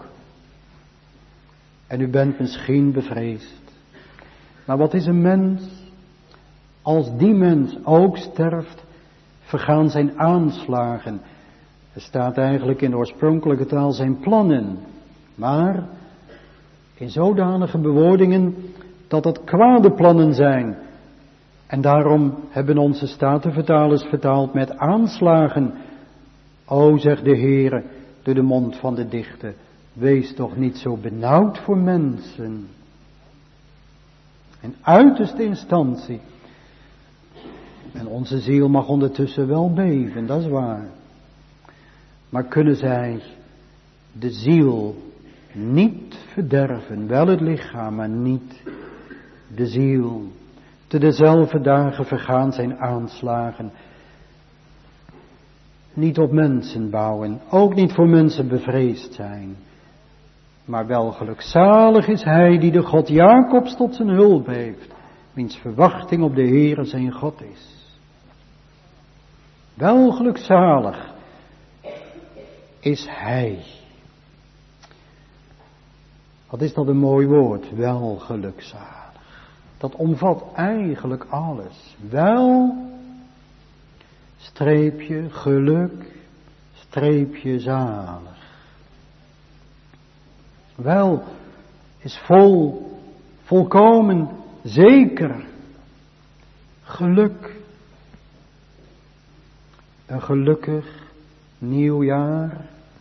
En u bent misschien bevreesd. Maar wat is een mens? Als die mens ook sterft, vergaan zijn aanslagen. Er staat eigenlijk in de oorspronkelijke taal zijn plannen. Maar in zodanige bewoordingen dat het kwade plannen zijn. En daarom hebben onze statenvertalers vertaald met aanslagen. O, zegt de Heere door de mond van de dichter, wees toch niet zo benauwd voor mensen. In uiterste instantie. En onze ziel mag ondertussen wel beven, dat is waar. Maar kunnen zij de ziel niet verderven, wel het lichaam, maar niet de ziel. Te dezelfde dagen vergaan zijn aanslagen. Niet op mensen bouwen, ook niet voor mensen bevreesd zijn. Maar wel gelukzalig is hij die de God Jacobs tot zijn hulp heeft, wiens verwachting op de Heere zijn God is. Wel gelukzalig is hij. Wat is dat een mooi woord, wel gelukzalig. Dat omvat eigenlijk alles. Wel, streepje geluk, streepje zalig. Wel is vol, volkomen, zeker. Geluk. Een gelukkig nieuwjaar.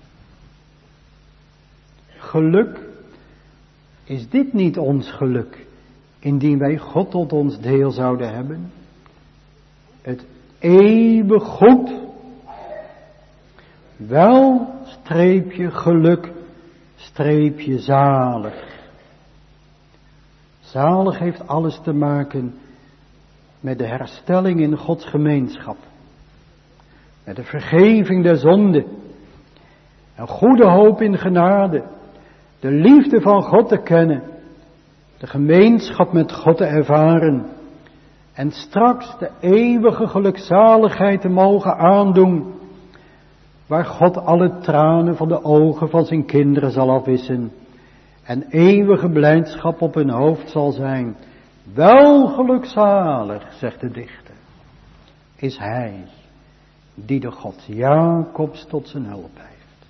Geluk. Is dit niet ons geluk, indien wij God tot ons deel zouden hebben? Het eeuwig goed. Wel, streepje geluk, streepje zalig. Zalig heeft alles te maken met de herstelling in Gods gemeenschap. Met de vergeving der zonde. Een goede hoop in genade. De liefde van God te kennen. De gemeenschap met God te ervaren. En straks de eeuwige gelukzaligheid te mogen aandoen. Waar God alle tranen van de ogen van zijn kinderen zal afwissen. En eeuwige blijdschap op hun hoofd zal zijn. Wel gelukzalig, zegt de dichter, is hij die de God Jacobs tot zijn hulp heeft.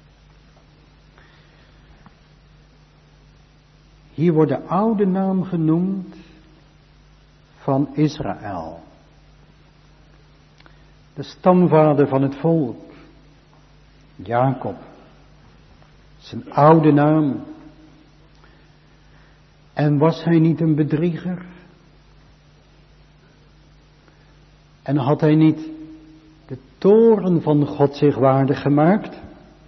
Hier wordt de oude naam genoemd van Israël. De stamvader van het volk. Jacob, Zijn oude naam. En was hij niet een bedrieger? En had hij niet de toorn van God zich waardig gemaakt?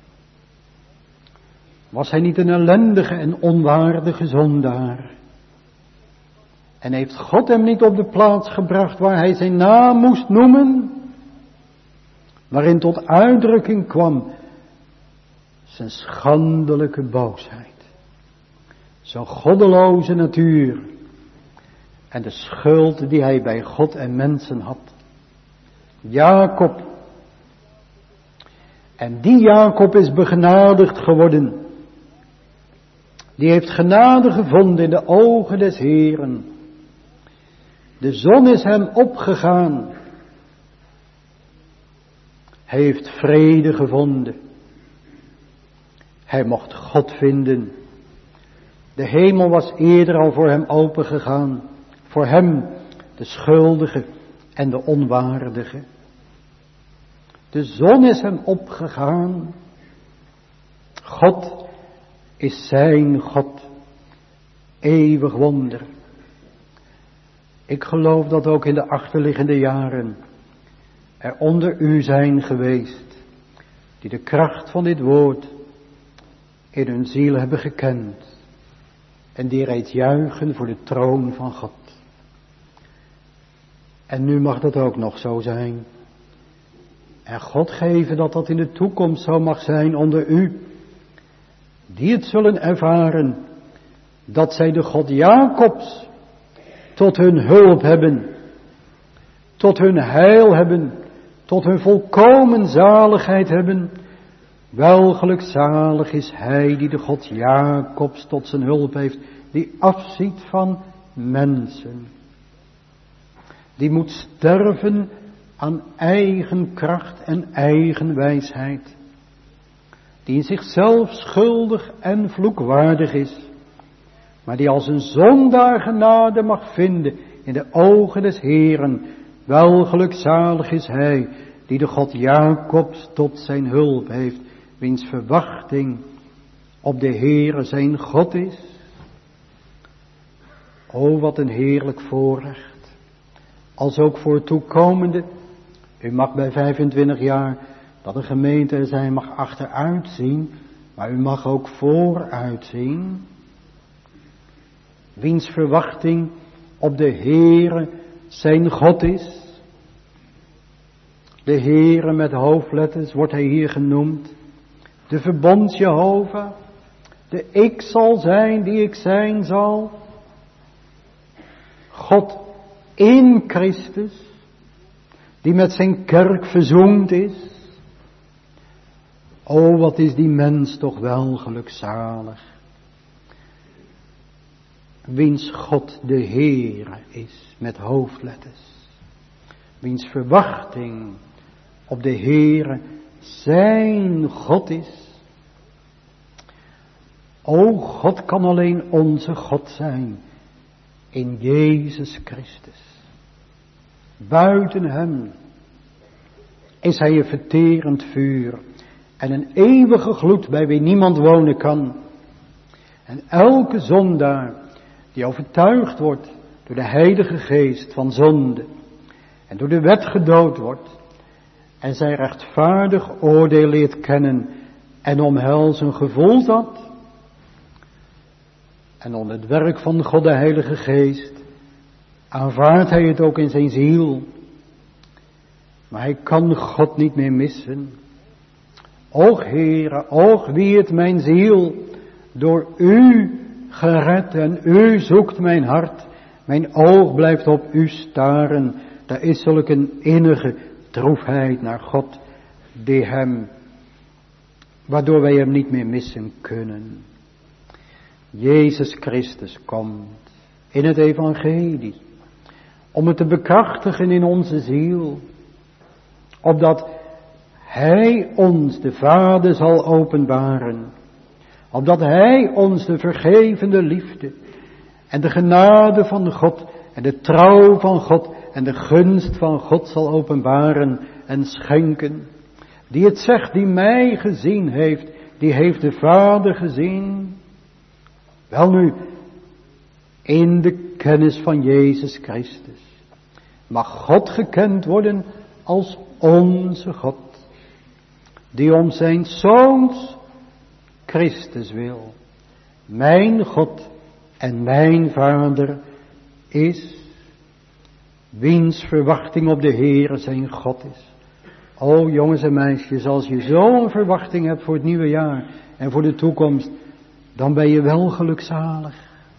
Was hij niet een ellendige en onwaardige zondaar? En heeft God hem niet op de plaats gebracht waar hij zijn naam moest noemen? Waarin tot uitdrukking kwam zijn schandelijke boosheid. Zijn goddeloze natuur. En de schuld die hij bij God en mensen had. Jacob. En die Jacob is begenadigd geworden. Die heeft genade gevonden in de ogen des Heeren. De zon is hem opgegaan. Hij heeft vrede gevonden. Hij mocht God vinden. De hemel was eerder al voor hem opengegaan. Voor hem, de schuldige en de onwaardige. De zon is hem opgegaan. God is zijn God. Eeuwig wonder. Ik geloof dat ook in de achterliggende jaren er onder u zijn geweest, die de kracht van dit woord in hun ziel hebben gekend en die reeds juichen voor de troon van God. En nu mag dat ook nog zo zijn. En God geven dat dat in de toekomst zo mag zijn onder u, die het zullen ervaren, dat zij de God Jacobs tot hun hulp hebben, tot hun heil hebben, tot hun volkomen zaligheid hebben. Wel gelukzalig is hij die de God Jacobs tot zijn hulp heeft, die afziet van mensen. Die moet sterven aan eigen kracht en eigen wijsheid. Die in zichzelf schuldig en vloekwaardig is. Maar die als een zondaar genade mag vinden in de ogen des Heeren. Wel gelukzalig is hij die de God Jacobs tot zijn hulp heeft. Wiens verwachting op de Heere zijn God is. O, wat een heerlijk voorrecht. Als ook voor toekomende. U mag bij vijfentwintig jaar dat de gemeente er zijn mag achteruit zien. Maar u mag ook vooruit zien. Wiens verwachting op de Heere zijn God is. De Heere met hoofdletters wordt hij hier genoemd. De verbond Jehovah. De ik zal zijn die ik zijn zal. God in Christus. Die met zijn kerk verzoend is. O, wat is die mens toch wel gelukzalig. Wiens God de Heere is met hoofdletters. Wiens verwachting op de Heere zijn God is. O, God kan alleen onze God zijn in Jezus Christus. Buiten hem is hij een verterend vuur en een eeuwige gloed bij wie niemand wonen kan. En elke zondaar die overtuigd wordt door de Heilige Geest van zonde en door de wet gedood wordt en zijn rechtvaardig oordeel leert kennen en omhelzen gevoeld had en onder het werk van God de Heilige Geest aanvaardt hij het ook in zijn ziel, maar hij kan God niet meer missen. Och Heere, och wie het mijn ziel door u gered en u zoekt mijn hart. Mijn oog blijft op u staren. Daar is zulk een innige droefheid naar God die hem, waardoor wij hem niet meer missen kunnen. Jezus Christus komt in het evangelie om het te bekrachtigen in onze ziel, opdat hij ons de Vader zal openbaren. Opdat hij ons de vergevende liefde en de genade van God en de trouw van God en de gunst van God zal openbaren en schenken. Die het zegt, die mij gezien heeft, die heeft de Vader gezien. Welnu, in de kennis van Jezus Christus mag God gekend worden als onze God, die om zijn Zoons Christus wil, mijn God en mijn Vader is, wiens verwachting op de Heere zijn God is. O jongens en meisjes, als je zo'n verwachting hebt voor het nieuwe jaar en voor de toekomst, dan ben je wel gelukzalig.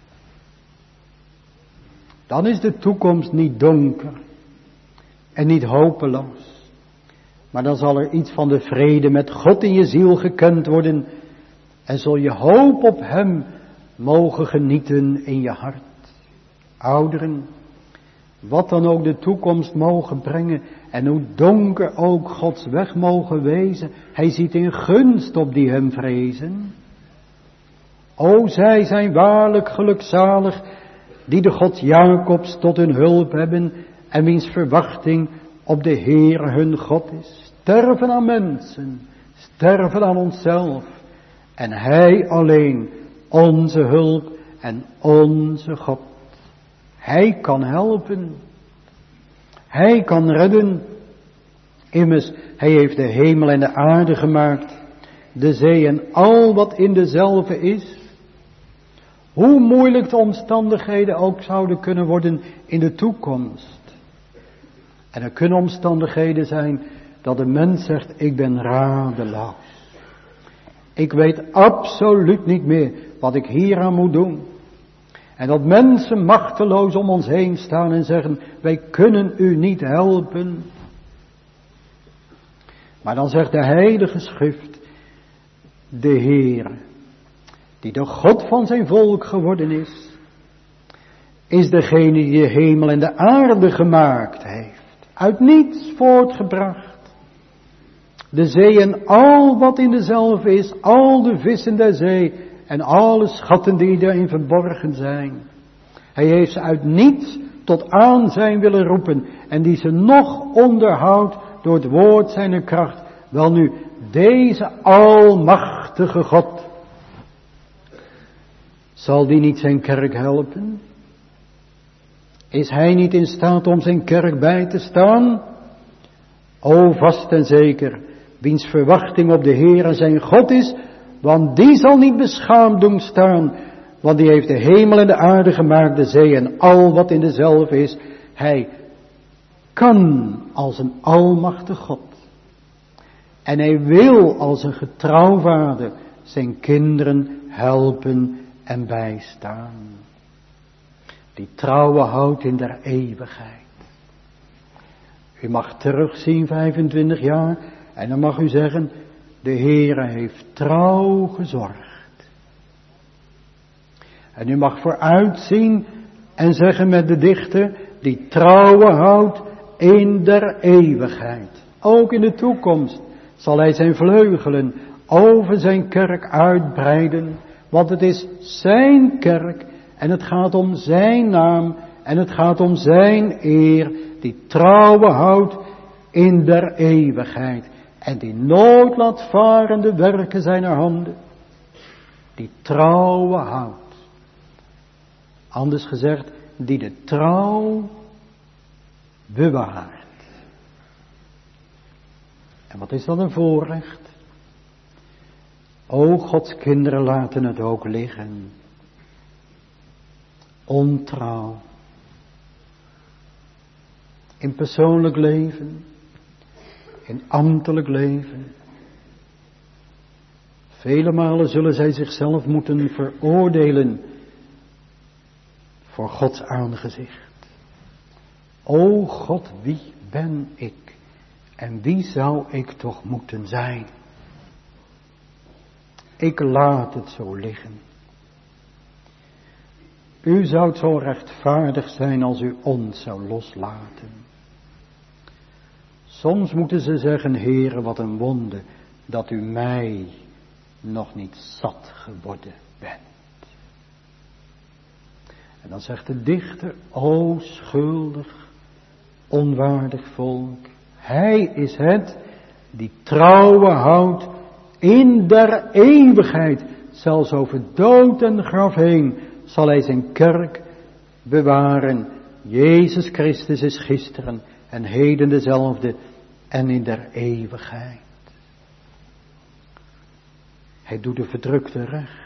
Dan is de toekomst niet donker en niet hopeloos. Maar dan zal er iets van de vrede met God in je ziel gekend worden. En zul je hoop op hem mogen genieten in je hart. Ouderen, wat dan ook de toekomst mogen brengen. En hoe donker ook Gods weg mogen wezen. Hij ziet in gunst op die hem vrezen. O, zij zijn waarlijk gelukzalig, die de God Jacobs tot hun hulp hebben en wiens verwachting op de Heer hun God is. Sterven aan mensen, sterven aan onszelf en Hij alleen onze hulp en onze God. Hij kan helpen, Hij kan redden. Immers, Hij heeft de hemel en de aarde gemaakt, de zee en al wat in dezelfde is. Hoe moeilijk de omstandigheden ook zouden kunnen worden in de toekomst. En er kunnen omstandigheden zijn dat de mens zegt, ik ben radeloos. Ik weet absoluut niet meer wat ik hier aan moet doen. En dat mensen machteloos om ons heen staan en zeggen, wij kunnen u niet helpen. Maar dan zegt de Heilige Schrift, de Heer, die de God van zijn volk geworden is, is degene die de hemel en de aarde gemaakt heeft, uit niets voortgebracht. De zee en al wat in dezelfde is, al de vissen der zee en alle schatten die daarin verborgen zijn. Hij heeft ze uit niets tot aanzijn willen roepen en die ze nog onderhoudt door het woord zijner kracht. Welnu, deze almachtige God, zal die niet zijn kerk helpen? Is hij niet in staat om zijn kerk bij te staan? O, vast en zeker, wiens verwachting op de Heere zijn God is, want die zal niet beschaamd doen staan, want die heeft de hemel en de aarde gemaakt, de zee en al wat in dezelfde is. Hij kan als een almachtig God. En hij wil als een getrouw vader zijn kinderen helpen en bijstaan. Die trouwe houdt in der eeuwigheid. U mag terugzien vijfentwintig jaar en dan mag u zeggen, de Heere heeft trouw gezorgd. En u mag vooruitzien en zeggen met de dichter, die trouwe houdt in der eeuwigheid. Ook in de toekomst zal hij zijn vleugelen over zijn kerk uitbreiden. Want het is zijn kerk en het gaat om zijn naam en het gaat om zijn eer. Die trouwe houdt in der eeuwigheid. En die nooit laat varen de werken zijner handen. Die trouwe houdt. Anders gezegd, die de trouw bewaart. En wat is dat een voorrecht? O, Gods kinderen laten het ook liggen. Ontrouw. In persoonlijk leven. In ambtelijk leven. Vele malen zullen zij zichzelf moeten veroordelen voor Gods aangezicht. O God, wie ben ik? En wie zou ik toch moeten zijn? Ik laat het zo liggen. U zou zo rechtvaardig zijn als u ons zou loslaten. Soms moeten ze zeggen, Heere, wat een wonder dat u mij nog niet zat geworden bent. En dan zegt de dichter, o schuldig, onwaardig volk, hij is het die trouwe houdt In der eeuwigheid, zelfs over dood en graf heen, zal hij zijn kerk bewaren. Jezus Christus is gisteren en heden dezelfde en in der eeuwigheid. Hij doet de verdrukte recht.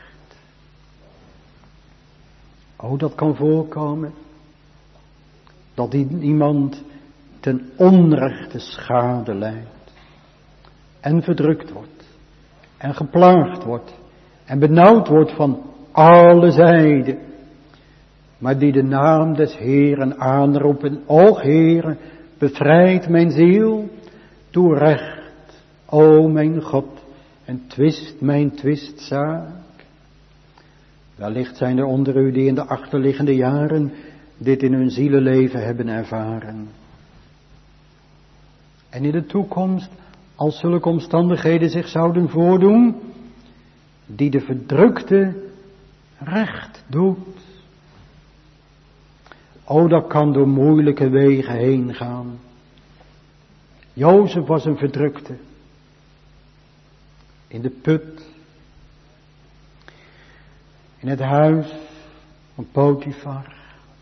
Oh, dat kan voorkomen. Dat iemand ten onrechte schade lijdt. En verdrukt wordt. En geplaagd wordt. En benauwd wordt van alle zijden. Maar die de naam des Heeren aanroepen. O Heere, bevrijd mijn ziel. Doe recht, o mijn God. En twist mijn twistzaak. Wellicht zijn er onder u die in de achterliggende jaren dit in hun zielenleven hebben ervaren. En in de toekomst, als zulke omstandigheden zich zouden voordoen, die de verdrukte recht doet. O, dat kan door moeilijke wegen heen gaan. Jozef was een verdrukte. In de put. In het huis van Potifar.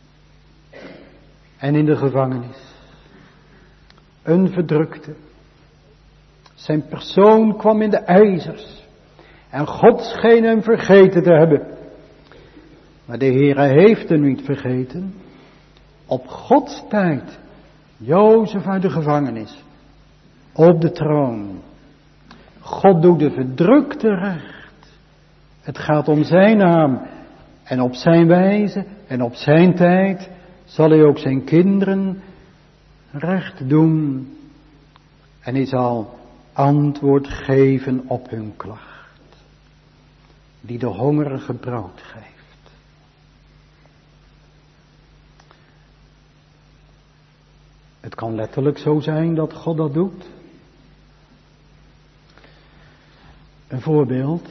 En in de gevangenis. Een verdrukte. Zijn persoon kwam in de ijzers. En God scheen hem vergeten te hebben. Maar de Heere heeft hem niet vergeten. Op Gods tijd. Jozef uit de gevangenis. Op de troon. God doet de verdrukte recht. Het gaat om zijn naam. En op zijn wijze en op zijn tijd zal hij ook zijn kinderen recht doen. En hij zal antwoord geven op hun klacht. Die de hongerige brood geeft. Het kan letterlijk zo zijn dat God dat doet. Een voorbeeld.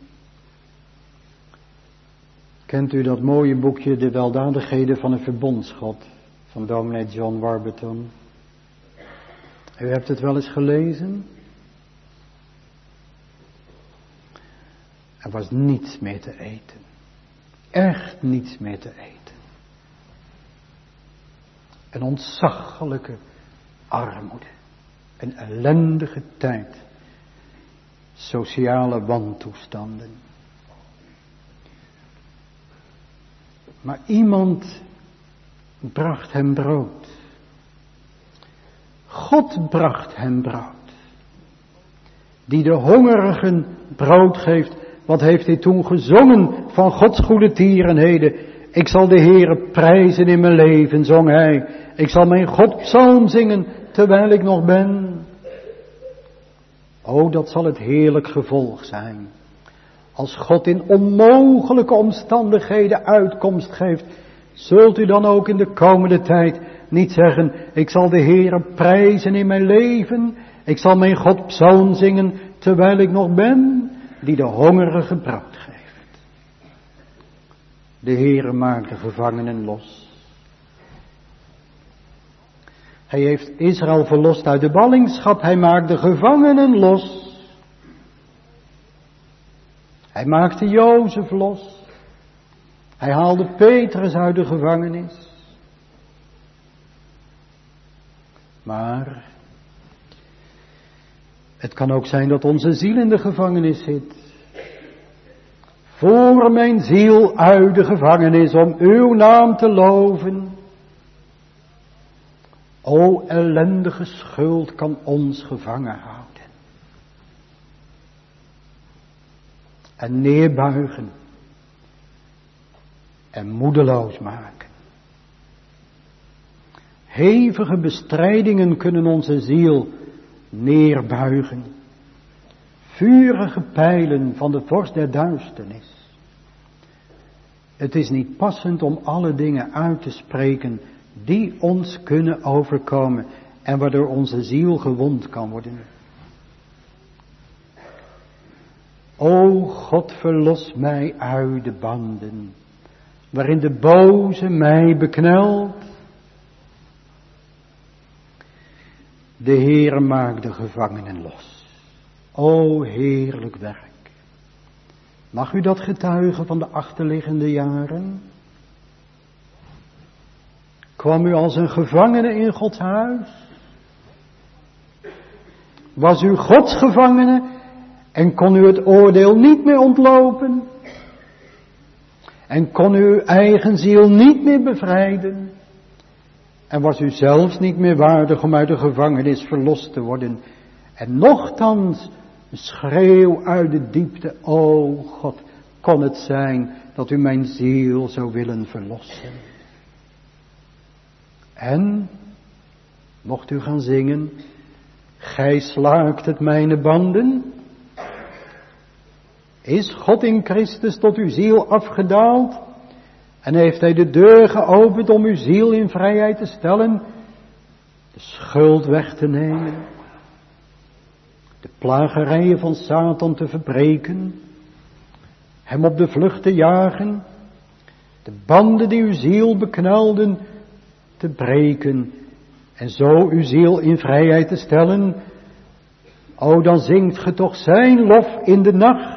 Kent u dat mooie boekje De Weldadigheden van een Verbondsgod van dominee John Warburton? U hebt het wel eens gelezen? Er was niets meer te eten. Echt niets meer te eten. Een ontzaglijke armoede. Een ellendige tijd. Sociale wantoestanden. Maar iemand bracht hem brood. God bracht hem brood. Die de hongerigen brood geeft. Wat heeft hij toen gezongen van Gods goede tierenheden? Ik zal de Heere prijzen in mijn leven, zong hij. Ik zal mijn God psalm zingen terwijl ik nog ben. O, dat zal het heerlijk gevolg zijn. Als God in onmogelijke omstandigheden uitkomst geeft, zult u dan ook in de komende tijd niet zeggen, ik zal de Heere prijzen in mijn leven, ik zal mijn God psalm zingen terwijl ik nog ben, die de hongerige brood geeft. De Heere maakt de gevangenen los. Hij heeft Israël verlost uit de ballingschap, hij maakt de gevangenen los. Hij maakte Jozef los. Hij haalde Petrus uit de gevangenis. Maar het kan ook zijn dat onze ziel in de gevangenis zit. Voer mijn ziel uit de gevangenis om uw naam te loven. O ellendige schuld kan ons gevangen houden. En neerbuigen. En moedeloos maken. Hevige bestrijdingen kunnen onze ziel neerbuigen. Vurige pijlen van de vorst der duisternis. Het is niet passend om alle dingen uit te spreken die ons kunnen overkomen en waardoor onze ziel gewond kan worden. O God, verlos mij uit de banden, waarin de boze mij beknelt. De Heere maakt de gevangenen los. O heerlijk werk. Mag u dat getuigen van de achterliggende jaren? Kwam u als een gevangene in Gods huis? Was u Gods gevangene en kon u het oordeel niet meer ontlopen? En kon u uw eigen ziel niet meer bevrijden? En was u zelfs niet meer waardig om uit de gevangenis verlost te worden? En nochtans een schreeuw uit de diepte, o God, kon het zijn dat u mijn ziel zou willen verlossen? En, mocht u gaan zingen, gij slaakt het mijne banden? Is God in Christus tot uw ziel afgedaald? En heeft hij de deur geopend om uw ziel in vrijheid te stellen? De schuld weg te nemen? De plagerijen van Satan te verbreken? Hem op de vlucht te jagen? De banden die uw ziel beknelden te breken? En zo uw ziel in vrijheid te stellen? O, dan zingt ge toch zijn lof in de nacht.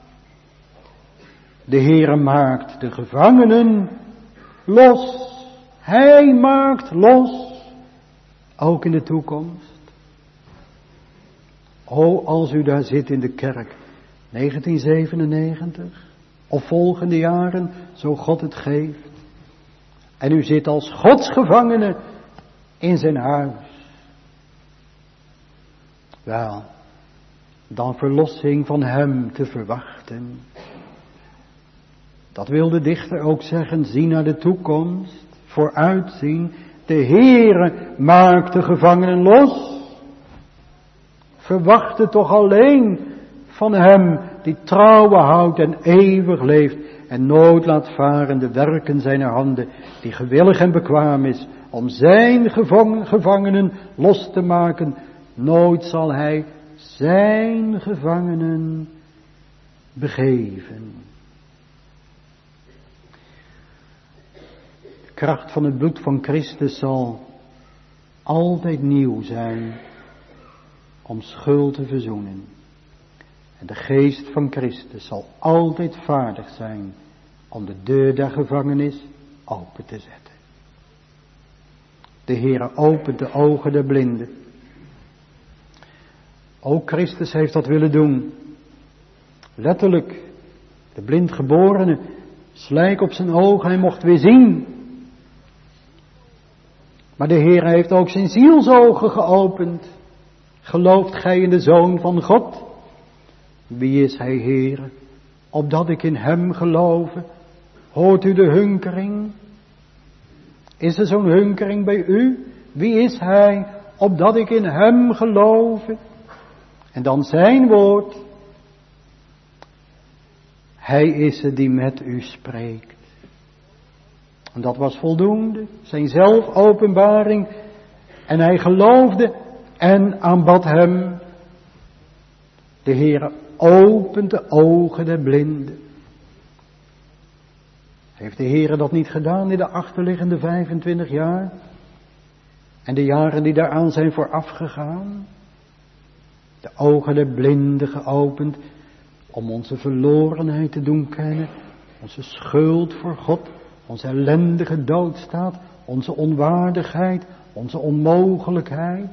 De Heere maakt de gevangenen los. Hij maakt los. Ook in de toekomst. O, als u daar zit in de kerk. negentien zevenennegentig. Of volgende jaren, zo God het geeft. En u zit als Gods gevangene in zijn huis. Wel, dan verlossing van hem te verwachten. Dat wil de dichter ook zeggen, zie naar de toekomst, vooruitzien. De Heere maakt de gevangenen los. Verwacht het toch alleen van hem die trouwen houdt en eeuwig leeft en nooit laat varen de werken zijner handen, die gewillig en bekwaam is om zijn gevangenen los te maken. Nooit zal hij zijn gevangenen begeven. De kracht van het bloed van Christus zal altijd nieuw zijn om schuld te verzoenen. En de geest van Christus zal altijd vaardig zijn om de deur der gevangenis open te zetten. De Heere opent de ogen der blinden. Ook Christus heeft dat willen doen. Letterlijk, de blindgeborene, slijk op zijn ogen, hij mocht weer zien. Maar de Heere heeft ook zijn zielsogen geopend. Gelooft gij in de Zoon van God? Wie is hij, Heere? Opdat ik in hem gelove. Hoort u de hunkering? Is er zo'n hunkering bij u? Wie is hij? Opdat ik in hem gelove. En dan zijn woord. Hij is het die met u spreekt. En dat was voldoende. Zijn zelfopenbaring. En hij geloofde en aanbad hem. De Heere opent de ogen der blinden. Heeft de Heere dat niet gedaan in de achterliggende vijfentwintig jaar? En de jaren die daaraan zijn voorafgegaan? De ogen der blinden geopend om onze verlorenheid te doen kennen. Onze schuld voor God, onze ellendige doodstaat, onze onwaardigheid, onze onmogelijkheid.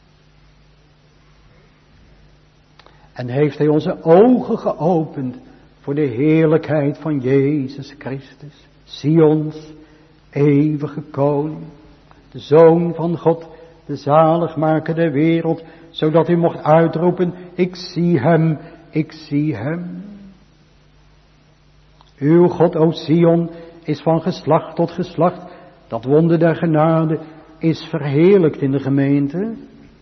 En heeft hij onze ogen geopend voor de heerlijkheid van Jezus Christus. Sions eeuwige koning, de Zoon van God, de zaligmaker der wereld, zodat u mocht uitroepen, ik zie hem, ik zie hem. Uw God, o Sion, is van geslacht tot geslacht, dat wonder der genade is verheerlijkt in de gemeente.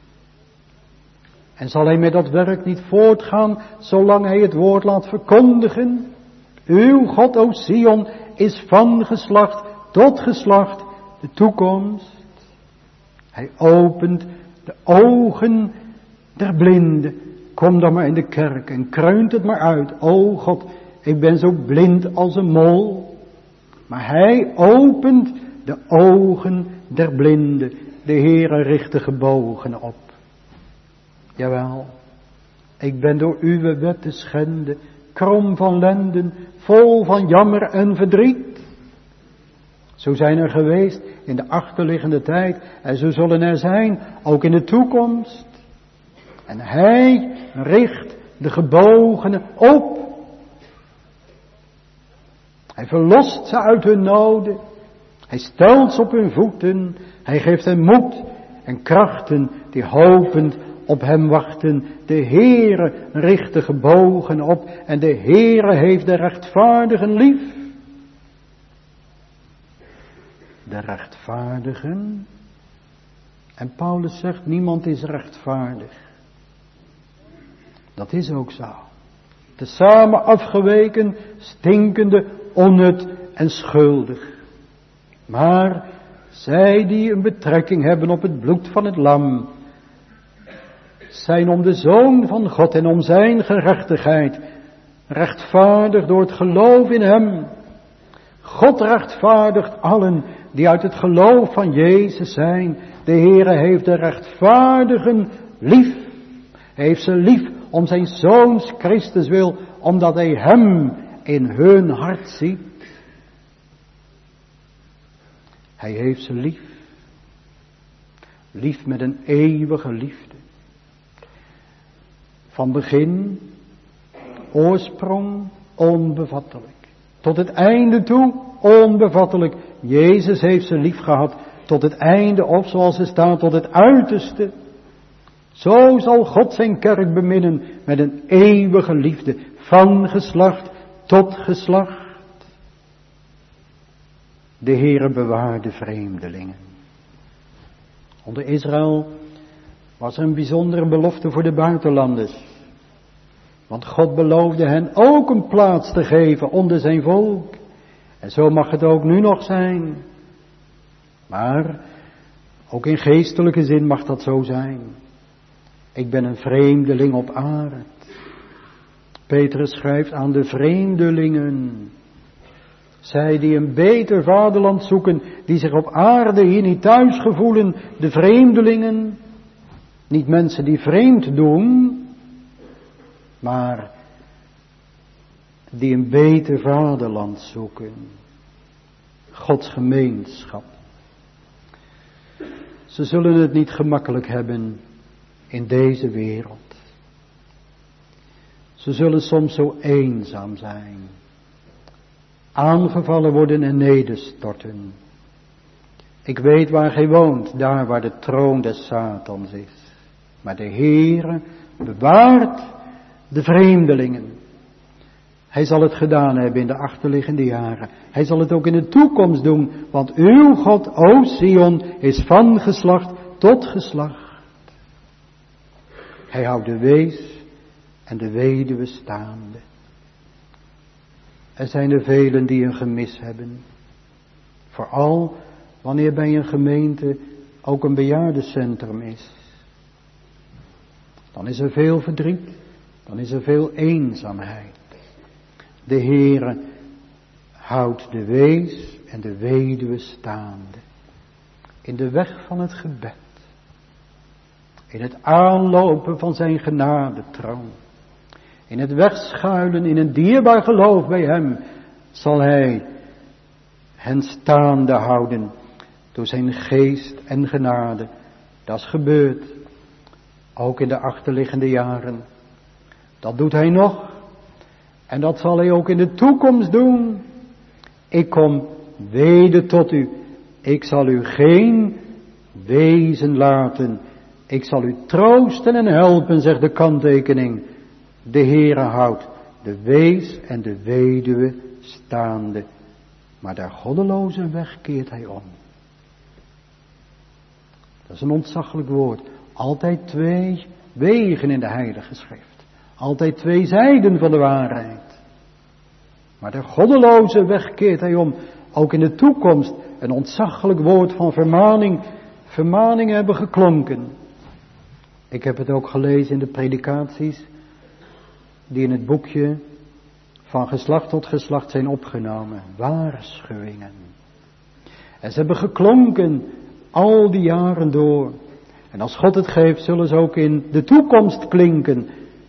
En zal hij met dat werk niet voortgaan, zolang hij het woord laat verkondigen? Uw God, o Sion, is van geslacht tot geslacht de toekomst. Hij opent de ogen der blinden. Kom dan maar in de kerk en kreunt het maar uit. O God, ik ben zo blind als een mol. Maar hij opent de ogen der blinden. De Heere richt de gebogenen op. Jawel, Ik ben door uw wet te schenden, krom van lenden, vol van jammer en verdriet. Zo zijn er geweest in de achterliggende tijd en zo zullen er zijn ook in de toekomst. En hij richt de gebogenen op. Hij verlost ze uit hun noden. Hij stelt ze op hun voeten. Hij geeft hen moed en krachten die hopend op hem wachten. De Heere richt de gebogenen op en de Heere heeft de rechtvaardigen lief. De rechtvaardigen. En Paulus zegt, niemand is rechtvaardig. Dat is ook zo. Tezamen afgeweken, stinkende, onnut en schuldig. Maar zij die een betrekking hebben op het bloed van het lam, zijn om de Zoon van God en om zijn gerechtigheid, rechtvaardig door het geloof in hem. God rechtvaardigt allen die uit het geloof van Jezus zijn. De Heere heeft de rechtvaardigen lief. Hij heeft ze lief om zijn Zoons Christus wil, omdat hij hem in hun hart ziet. Hij heeft ze lief. Lief met een eeuwige liefde. Van begin, oorsprong, onbevattelijk. Tot het einde toe, onbevattelijk. Jezus heeft ze lief gehad. Tot het einde, of zoals er staat, tot het uiterste. Zo zal God zijn kerk beminnen met een eeuwige liefde. Van geslacht tot geslacht. De Heere bewaarde vreemdelingen. Onder Israël was er een bijzondere belofte voor de buitenlanders. Want God beloofde hen ook een plaats te geven onder zijn volk. En zo mag het ook nu nog zijn. Maar ook in geestelijke zin mag dat zo zijn. Ik ben een vreemdeling op aarde. Petrus schrijft aan de vreemdelingen. Zij die een beter vaderland zoeken, die zich op aarde hier niet thuis gevoelen, de vreemdelingen. Niet mensen die vreemd doen, maar die een beter vaderland zoeken. Gods gemeenschap. Ze zullen het niet gemakkelijk hebben in deze wereld. Ze zullen soms zo eenzaam zijn. Aangevallen worden en nederstorten. Ik weet waar gij woont, daar waar de troon des Satans is. Maar de Heere bewaart de vreemdelingen. Hij zal het gedaan hebben in de achterliggende jaren. Hij zal het ook in de toekomst doen. Want uw God, o Sion, is van geslacht tot geslacht. Hij houdt de wees en de weduwe staande. Er zijn er velen die een gemis hebben. Vooral wanneer bij een gemeente ook een bejaardencentrum is. Dan is er veel verdriet. Dan is er veel eenzaamheid. De Heere houdt de wees en de weduwe staande. In de weg van het gebed. In het aanlopen van zijn genadetroon. In het wegschuilen in een dierbaar geloof bij hem zal hij hen staande houden door zijn geest en genade. Dat is gebeurd, ook in de achterliggende jaren. Dat doet hij nog en dat zal hij ook in de toekomst doen. Ik kom weder tot u, ik zal u geen wezen laten. Ik zal u troosten en helpen, zegt de kanttekening. De Heere houdt de wees en de weduwe staande. Maar der goddeloze weg keert hij om. Dat is een ontzaglijk woord. Altijd twee wegen in de Heilige Schrift. Altijd twee zijden van de waarheid. Maar der goddeloze weg keert hij om. Ook in de toekomst een ontzaglijk woord van vermaning. Vermaningen hebben geklonken. Ik heb het ook gelezen in de predikaties die in het boekje van geslacht tot geslacht zijn opgenomen. Waarschuwingen. En ze hebben geklonken al die jaren door. En als God het geeft, zullen ze ook in de toekomst klinken.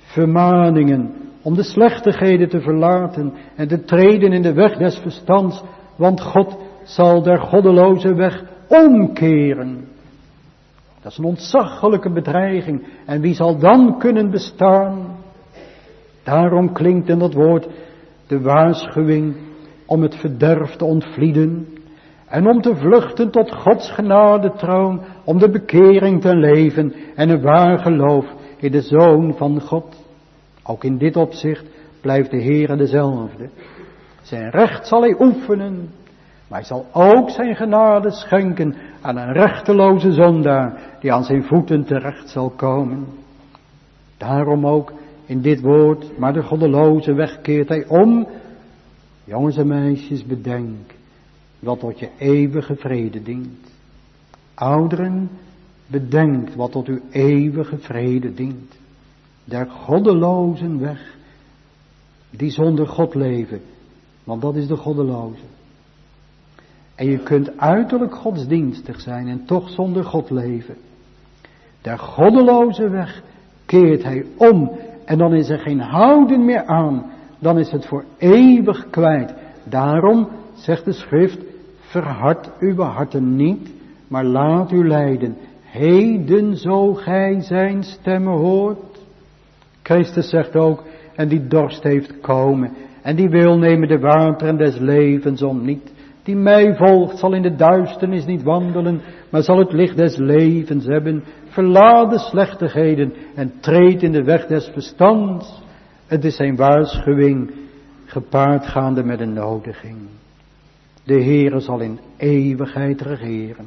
vermaningen om de slechtigheden te verlaten en te treden in de weg des verstands, want God zal der goddeloze weg omkeren. Dat is een ontzaglijke bedreiging. En wie zal dan kunnen bestaan? Daarom klinkt in dat woord de waarschuwing om het verderf te ontvlieden en om te vluchten tot Gods genadetroon, om de bekering te leven en een waar geloof in de Zoon van God. Ook in dit opzicht blijft de Heere dezelfde. Zijn recht zal hij oefenen, maar hij zal ook zijn genade schenken aan een rechteloze zondaar die aan zijn voeten terecht zal komen. Daarom ook in dit woord, maar de goddeloze weg keert hij om. Jongens en meisjes, bedenk wat tot je eeuwige vrede dient. Ouderen, bedenk wat tot uw eeuwige vrede dient. Der goddelozen weg, die zonder God leven, want dat is de goddeloze. En je kunt uiterlijk godsdienstig zijn en toch zonder God leven. Der goddeloze weg keert hij om en dan is er geen houden meer aan. Dan is het voor eeuwig kwijt. Daarom zegt de schrift, verhard uw harten niet, maar laat u leiden. Heden zo gij zijn stemmen hoort. Christus zegt ook, en die dorst heeft komen, en die wil nemen de wateren des levens om niet. Die mij volgt zal in de duisternis niet wandelen, maar zal het licht des levens hebben. Verlaat de slechtigheden en treed in de weg des verstands. Het is zijn waarschuwing, gepaard gaande met een nodiging. De Heere zal in eeuwigheid regeren.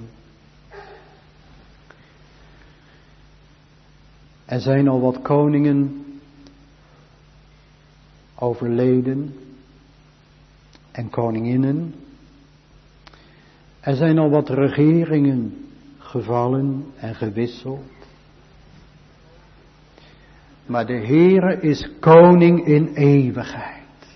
Er zijn al wat koningen overleden en koninginnen. Er zijn al wat regeringen gevallen en gewisseld. Maar de Heere is koning in eeuwigheid.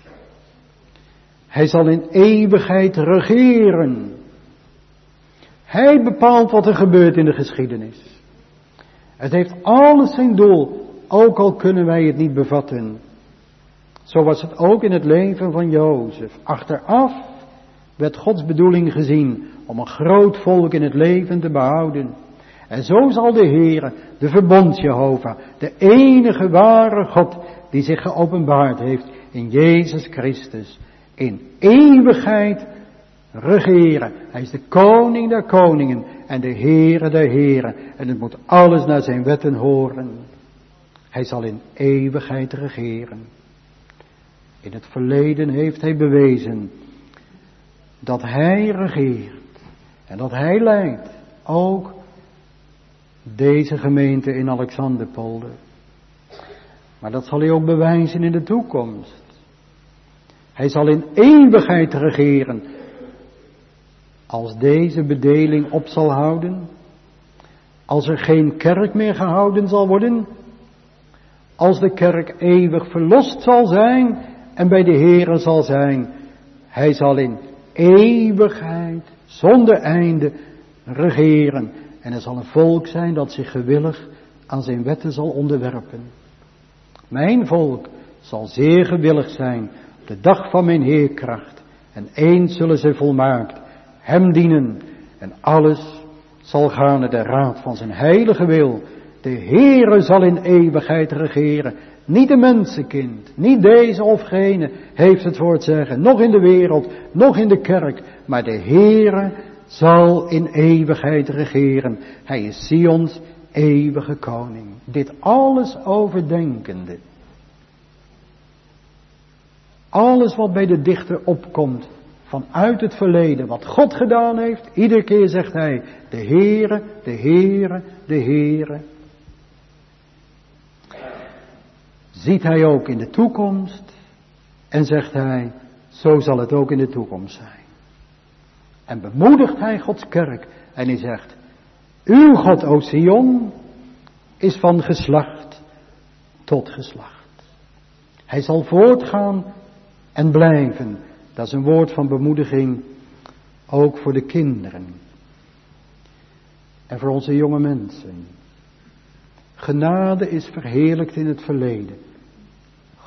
Hij zal in eeuwigheid regeren. Hij bepaalt wat er gebeurt in de geschiedenis. Het heeft alles zijn doel, ook al kunnen wij het niet bevatten. Zo was het ook in het leven van Jozef. Achteraf werd Gods bedoeling gezien om een groot volk in het leven te behouden. En zo zal de Heere, de verbond Jehovah, de enige ware God die zich geopenbaard heeft in Jezus Christus, in eeuwigheid regeren. Hij is de koning der koningen en de Heere der heren. En het moet alles naar zijn wetten horen. Hij zal in eeuwigheid regeren. In het verleden heeft hij bewezen dat hij regeert en dat hij leidt. Ook deze gemeente in Alexanderpolder. Maar dat zal hij ook bewijzen in de toekomst. Hij zal in eeuwigheid regeren. Als deze bedeling op zal houden. Als er geen kerk meer gehouden zal worden. Als de kerk eeuwig verlost zal zijn en bij de Heere zal zijn. Hij zal in eeuwigheid zonder einde regeren. En er zal een volk zijn dat zich gewillig aan zijn wetten zal onderwerpen. Mijn volk zal zeer gewillig zijn op de dag van mijn heerkracht. En eens zullen zij volmaakt hem dienen. En alles zal gaan naar de raad van zijn heilige wil. De Heere zal in eeuwigheid regeren. Niet de mensenkind, niet deze of gene heeft het voor het zeggen. Nog in de wereld, nog in de kerk. Maar de Heere zal in eeuwigheid regeren. Hij is Sions eeuwige koning. Dit alles overdenkende. Alles wat bij de dichter opkomt vanuit het verleden. Wat God gedaan heeft. Iedere keer zegt hij. De Heere, de Heere, de Heere. Ziet hij ook in de toekomst. En zegt hij. Zo zal het ook in de toekomst zijn. En bemoedigt hij Gods kerk. En hij zegt. Uw God, o Sion, is van geslacht tot geslacht. Hij zal voortgaan en blijven. Dat is een woord van bemoediging. Ook voor de kinderen. En voor onze jonge mensen. Genade is verheerlijkt in het verleden.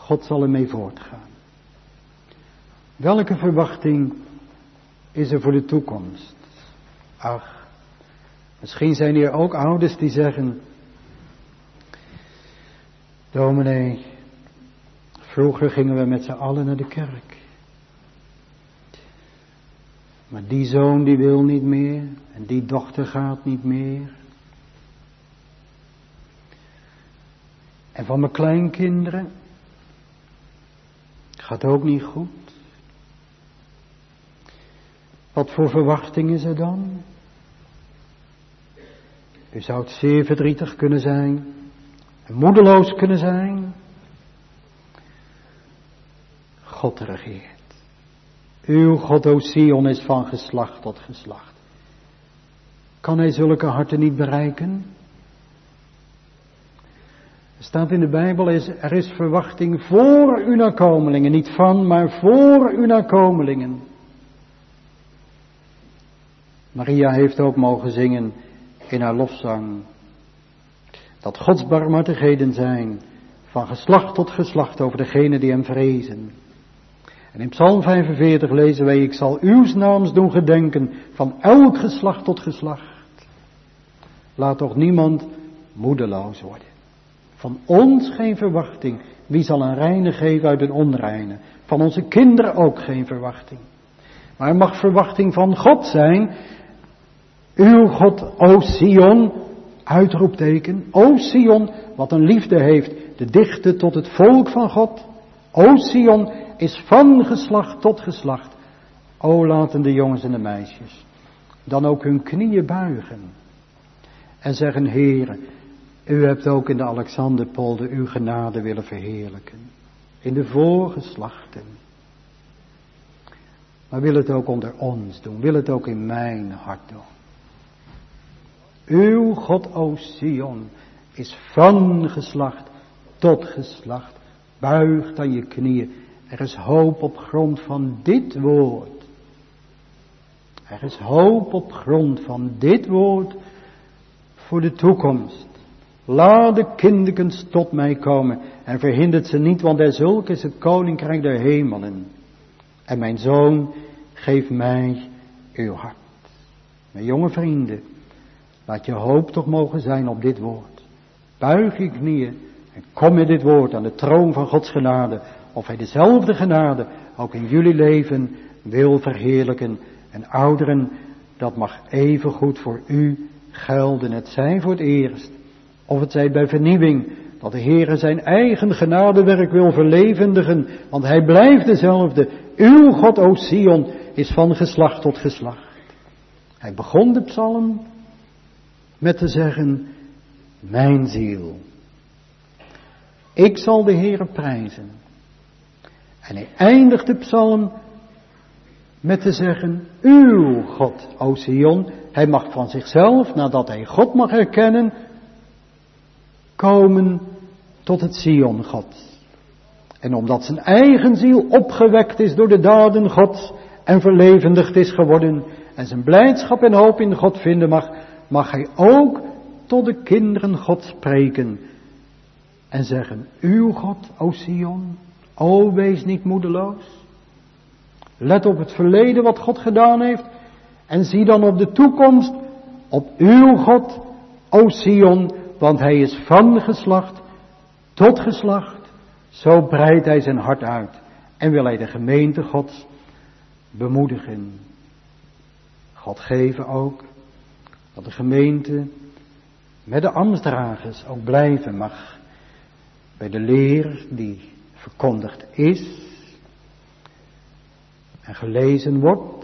God zal ermee voortgaan. Welke verwachting is er voor de toekomst? Ach, misschien zijn hier ook ouders die zeggen: dominee, vroeger gingen we met z'n allen naar de kerk. Maar die zoon die wil niet meer en die dochter gaat niet meer. En van mijn kleinkinderen gaat ook niet goed. Wat voor verwachting is er dan? U zou het zeer verdrietig kunnen zijn en moedeloos kunnen zijn. God regeert. Uw God, o Sion, is van geslacht tot geslacht. Kan hij zulke harten niet bereiken? Er staat in de Bijbel, is, er is verwachting voor uw nakomelingen. Niet van, maar voor uw nakomelingen. Maria heeft ook mogen zingen in haar lofzang dat Gods barmhartigheden zijn van geslacht tot geslacht over degenen die hem vrezen. En in Psalm vijfenveertig lezen wij: ik zal uw naams doen gedenken van elk geslacht tot geslacht. Laat toch niemand moedeloos worden. Van ons geen verwachting. Wie zal een reine geven uit een onreine? Van onze kinderen ook geen verwachting. Maar er mag verwachting van God zijn. Uw God, o Sion, uitroepteken. O Sion, wat een liefde heeft de dichte tot het volk van God. O Sion is van geslacht tot geslacht. O laten de jongens en de meisjes dan ook hun knieën buigen. En zeggen: Heere, u hebt ook in de Alexanderpolder uw genade willen verheerlijken. In de voorgeslachten. Maar wil het ook onder ons doen. Wil het ook in mijn hart doen. Uw God, o Sion, is van geslacht tot geslacht. Buig dan je knieën. Er is hoop op grond van dit woord. Er is hoop op grond van dit woord voor de toekomst. Laat de kinderkens tot mij komen en verhindert ze niet, want er zulk is het koninkrijk der hemelen. En mijn zoon, geef mij uw hart. Mijn jonge vrienden, laat je hoop toch mogen zijn op dit woord. Buig je knieën en kom met dit woord aan de troon van Gods genade. Of hij dezelfde genade ook in jullie leven wil verheerlijken. En ouderen, dat mag even goed voor u gelden. Het zij voor het eerst, of het zij bij vernieuwing, dat de Heere zijn eigen genadewerk wil verlevendigen. Want hij blijft dezelfde. Uw God, o Sion, is van geslacht tot geslacht. Hij begon de psalm met te zeggen: mijn ziel, ik zal de Heere prijzen. En hij eindigt de psalm met te zeggen: uw God, o Sion. Hij mag van zichzelf, nadat hij God mag herkennen, komen tot het Sion God. En omdat zijn eigen ziel opgewekt is door de daden Gods en verlevendigd is geworden en zijn blijdschap en hoop in God vinden mag, mag hij ook tot de kinderen God spreken en zeggen: uw God, o Sion, o wees niet moedeloos. Let op het verleden wat God gedaan heeft en zie dan op de toekomst, op uw God, o Sion, want hij is van geslacht tot geslacht. Zo breidt hij zijn hart uit en wil hij de gemeente Gods bemoedigen. God geven ook dat de gemeente met de ambtsdragers ook blijven mag bij de leer die verkondigd is en gelezen wordt.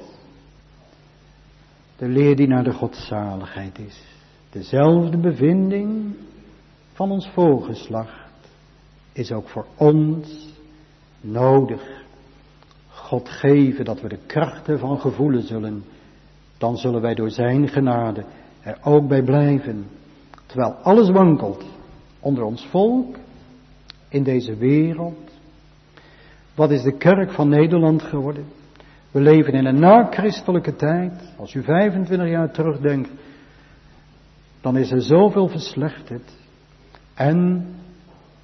De leer die naar de godzaligheid is. Dezelfde bevinding van ons voorgeslacht is ook voor ons nodig. God geven dat we de krachten van gevoelen zullen. Dan zullen wij door zijn genade er ook bij blijven. Terwijl alles wankelt onder ons volk, in deze wereld. Wat is de kerk van Nederland geworden? We leven in een na-christelijke tijd. Als u vijfentwintig jaar terugdenkt, dan is er zoveel verslechterd. En,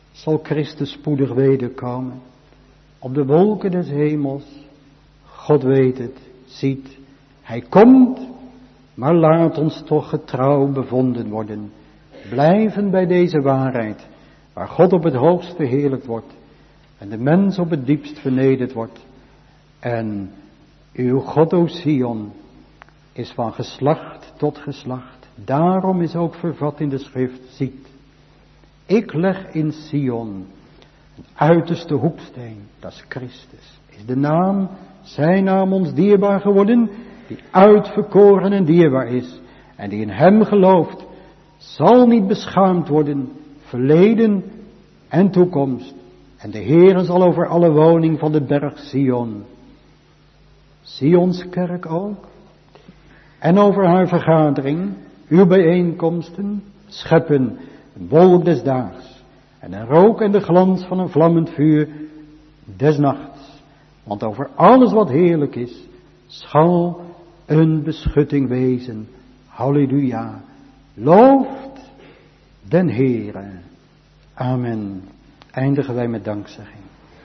zal Christus spoedig wederkomen. Op de wolken des hemels, God weet het, ziet, hij komt, maar laat ons toch getrouw bevonden worden. Blijven bij deze waarheid, waar God op het hoogst verheerlijkt wordt en de mens op het diepst vernederd wordt. En uw God, o Sion, is van geslacht tot geslacht. Daarom is ook vervat in de schrift, ziet, ik leg in Sion een uiterste hoeksteen, dat is Christus, is de naam, zijn naam ons dierbaar geworden, die uitverkoren en dierbaar is, en die in hem gelooft, zal niet beschaamd worden, verleden en toekomst. En de Heere zal over alle woning van de berg Sion, Sions kerk ook, en over haar vergadering, uw bijeenkomsten, scheppen een wolk des daags, en een rook en de glans van een vlammend vuur des nachts. Want over alles wat heerlijk is, zal een beschutting wezen. Halleluja. Looft den Heere. Amen. Eindigen wij met dankzegging.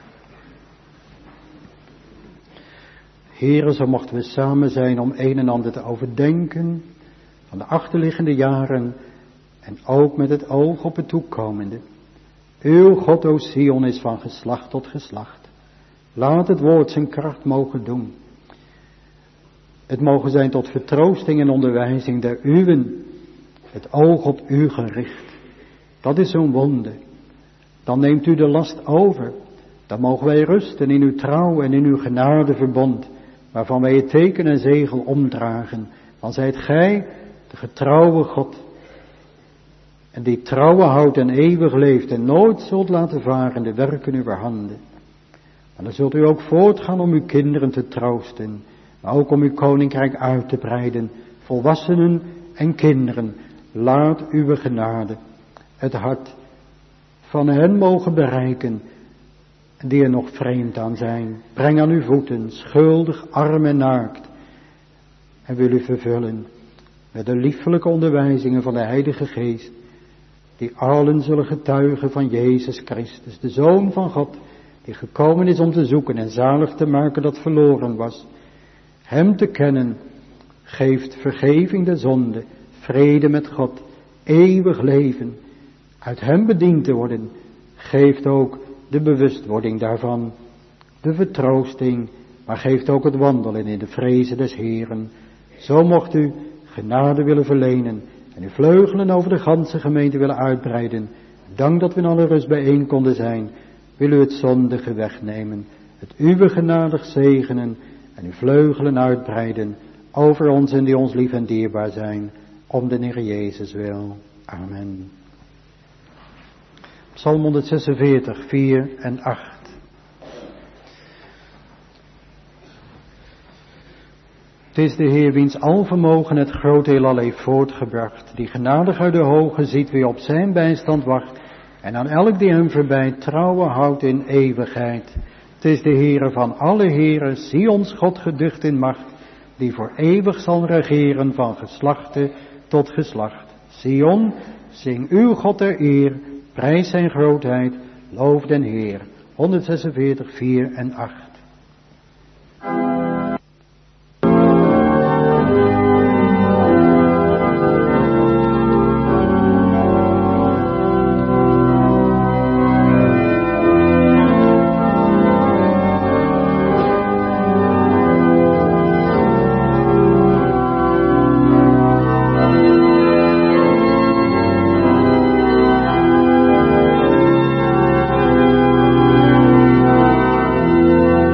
Heere, zo mochten we samen zijn om een en ander te overdenken van de achterliggende jaren en ook met het oog op het toekomende. Uw God, o Sion, is van geslacht tot geslacht. Laat het woord zijn kracht mogen doen. Het mogen zijn tot vertroosting en onderwijzing der uwen. Het oog op u gericht. Dat is zo'n wonder. Dan neemt u de last over. Dan mogen wij rusten in uw trouw en in uw genadeverbond, waarvan wij het teken en zegel omdragen. Dan zijt gij de getrouwe God. En die trouwe houdt en eeuwig leeft en nooit zult laten varen de werken uw handen. Maar dan zult u ook voortgaan om uw kinderen te troosten, maar ook om uw koninkrijk uit te breiden, volwassenen en kinderen. Laat uw genade het hart van hen mogen bereiken die er nog vreemd aan zijn. Breng aan uw voeten, schuldig, arm en naakt, en wil u vervullen met de liefelijke onderwijzingen van de Heilige Geest, die allen zullen getuigen van Jezus Christus, de Zoon van God, die gekomen is om te zoeken en zalig te maken dat verloren was. Hem te kennen geeft vergeving der zonde, vrede met God, eeuwig leven. Uit hem bediend te worden geeft ook de bewustwording daarvan, de vertroosting, maar geeft ook het wandelen in de vrezen des Heeren. Zo mocht u genade willen verlenen en uw vleugelen over de ganse gemeente willen uitbreiden. Dank dat we in alle rust bijeen konden zijn. Wil u het zondige wegnemen, het uwe genadig zegenen en uw vleugelen uitbreiden over ons en die ons lief en dierbaar zijn, om de Heer Jezus wil. Amen. Psalm honderdzesenveertig, vier en acht. Het is de Heer wiens alvermogen het groot heelal heeft voortgebracht, die genadig uit de hoge ziet wie op zijn bijstand wacht, en aan elk die hem voorbij trouwen houdt in eeuwigheid. Het is de Heere van alle heren, Sions God geducht in macht, die voor eeuwig zal regeren van geslachte tot geslacht. Sion, zing uw God ter eer, prijs zijn grootheid, loof den Heer. honderdzesenveertig, vier en acht. Amen.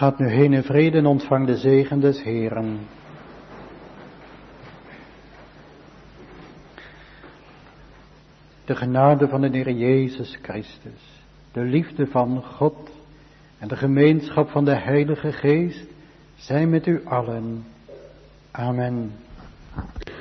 Gaat nu heen in vrede en ontvang de zegen des Heeren. De genade van de Heer Jezus Christus, de liefde van God en de gemeenschap van de Heilige Geest zijn met u allen. Amen.